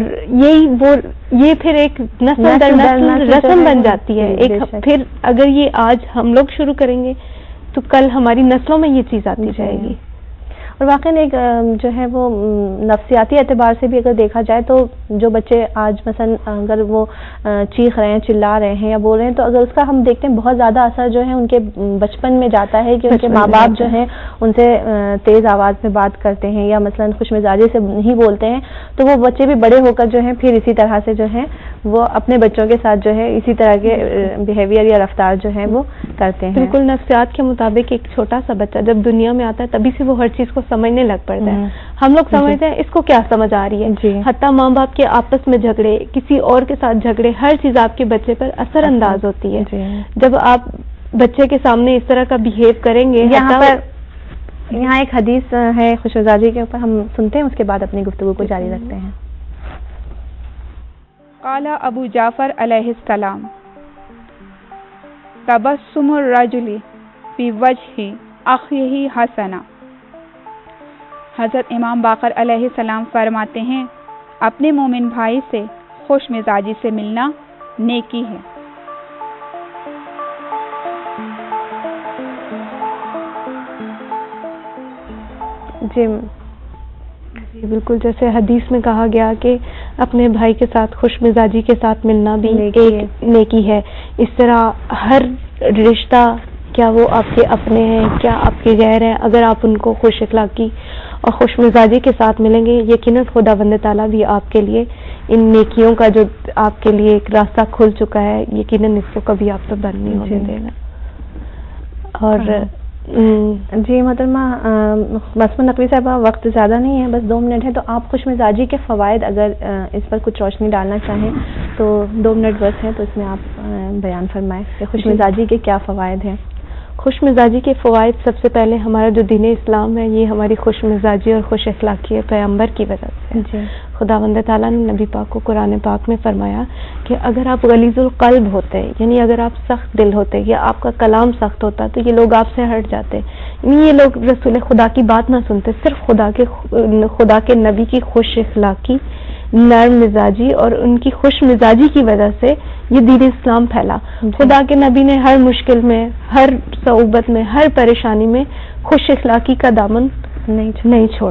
یہ پھر ایک نسل در نسل رسم بن جاتی ہے. پھر اگر یہ آج ہم لوگ شروع کریں گے تو کل ہماری نسلوں میں یہ چیز آتی جائے گی. اور واقعی ایک جو ہے وہ نفسیاتی اعتبار سے بھی اگر دیکھا جائے تو جو بچے آج مثلا اگر وہ چیخ رہے ہیں، چلا رہے ہیں یا بول رہے ہیں تو اگر اس کا ہم دیکھتے ہیں بہت زیادہ اثر جو ہے ان کے بچپن میں جاتا ہے کہ ان کے ماں باپ جو ہیں ان سے تیز آواز میں بات کرتے ہیں یا مثلا خوش مزاجی سے نہیں بولتے ہیں تو وہ بچے بھی بڑے ہو کر جو ہیں پھر اسی طرح سے جو ہے وہ اپنے بچوں کے ساتھ جو ہے اسی طرح کے بیہیویئر یا رفتار جو ہے وہ کرتے ہیں. بالکل نفسیات کے مطابق ایک چھوٹا سا بچہ جب دنیا میں آتا ہے تبھی سے وہ ہر چیز کو سمجھنے لگ پڑتا ہے. ہم لوگ سمجھتے ہیں اس کو کیا سمجھ آ رہی ہے، حتیٰ ماں باپ کے آپس میں جھگڑے، کسی اور کے ساتھ جھگڑے، ہر چیز آپ کے بچے پر اثر انداز ہوتی ہے. جب آپ بچے کے سامنے اس طرح کا بیہیو کریں گے. یہاں ایک حدیث ہے خوش مزاجی کے اوپر، ہم سنتے ہیں اس کے بعد اپنی گفتگو کو جاری رکھتے ہیں. قال ابو جعفر علیہ السلام تبسم الرجل فی وجہ اخیہ حسنہ. حضرت امام باقر علیہ السلام فرماتے ہیں اپنے مومن بھائی سے خوش مزاجی سے ملنا نیکی ہے. جی بالکل، جیسے حدیث میں کہا گیا کہ اپنے بھائی کے ساتھ خوش مزاجی کے ساتھ ملنا بھی ایک نیکی ہے. اس طرح ہر رشتہ کیا وہ آپ کے اپنے ہیں کیا آپ کے غیر ہیں، اگر آپ ان کو خوش اخلاقی اور خوش مزاجی کے ساتھ ملیں گے یقیناً خداوند تعالیٰ بھی آپ کے لیے ان نیکیوں کا جو آپ کے لیے ایک راستہ کھل چکا ہے یقیناً اس کو کبھی آپ تو بند نہیں ہونے دینا. اور جی محترمہ بسمہ نقوی صاحبہ وقت زیادہ نہیں ہے، بس 2 منٹ ہے، تو آپ خوش مزاجی کے فوائد اگر اس پر کچھ روشنی ڈالنا چاہیں تو 2 منٹ بس ہے تو اس میں آپ بیان فرمائیں کہ خوش مزاجی کے کیا فوائد ہیں. خوش مزاجی کے فوائد سب سے پہلے ہمارا جو دین اسلام ہے یہ ہماری خوش مزاجی اور خوش اخلاقی پیغمبر کی وجہ سے. خداوند تعالیٰ نے نبی پاک کو قرآن پاک میں فرمایا کہ اگر آپ غلیظ القلب ہوتے یعنی اگر آپ سخت دل ہوتے یا آپ کا کلام سخت ہوتا تو یہ لوگ آپ سے ہٹ جاتے، یعنی یہ لوگ رسول خدا کی بات نہ سنتے. صرف خدا کے نبی کی خوش اخلاقی، نرم مزاجی اور ان کی خوش مزاجی کی وجہ سے یہ دین اسلام پھیلا. خدا کے نبی نے ہر مشکل میں، ہر صعوبت میں، ہر پریشانی میں خوش اخلاقی کا دامن نہیں چھوڑا.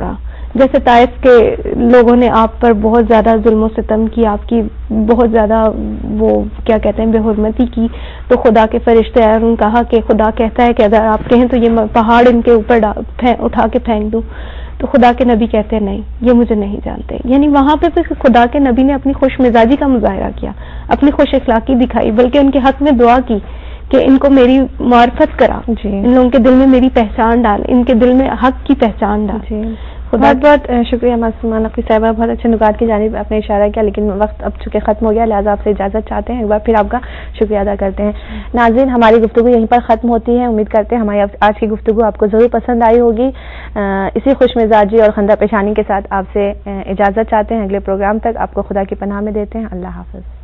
جیسے طائف کے لوگوں نے آپ پر بہت زیادہ ظلم و ستم کی، آپ کی بہت زیادہ وہ کیا کہتے ہیں بے حرمتی کی، تو خدا کے فرشتے آئے اور انہوں نے کہا کہ خدا کہتا ہے کہ اگر آپ کہیں تو یہ پہاڑ ان کے اوپر اٹھا کے پھینک دوں، تو خدا کے نبی کہتے ہیں نہیں، یہ مجھے نہیں جانتے. یعنی وہاں پہ خدا کے نبی نے اپنی خوش مزاجی کا مظاہرہ کیا، اپنی خوش اخلاقی دکھائی، بلکہ ان کے حق میں دعا کی کہ ان کو میری معرفت کرا، ان لوگوں کے دل میں میری پہچان ڈال، ان کے دل میں حق کی پہچان ڈال. بہت بہت شکریہ معصومہ نقوی صاحبہ، بہت اچھے نکات کی جانب آپ نے اشارہ کیا، لیکن وقت اب چونکہ ختم ہو گیا لہٰذا آپ سے اجازت چاہتے ہیں، ایک بار پھر آپ کا شکریہ ادا کرتے ہیں. ناظرین، ہماری گفتگو یہیں پر ختم ہوتی ہے. امید کرتے ہیں ہماری آج کی گفتگو آپ کو ضرور پسند آئی ہوگی. اسی خوش مزاجی اور خندہ پیشانی کے ساتھ آپ سے اجازت چاہتے ہیں. اگلے پروگرام تک آپ کو خدا کی پناہ میں دیتے ہیں. اللہ حافظ.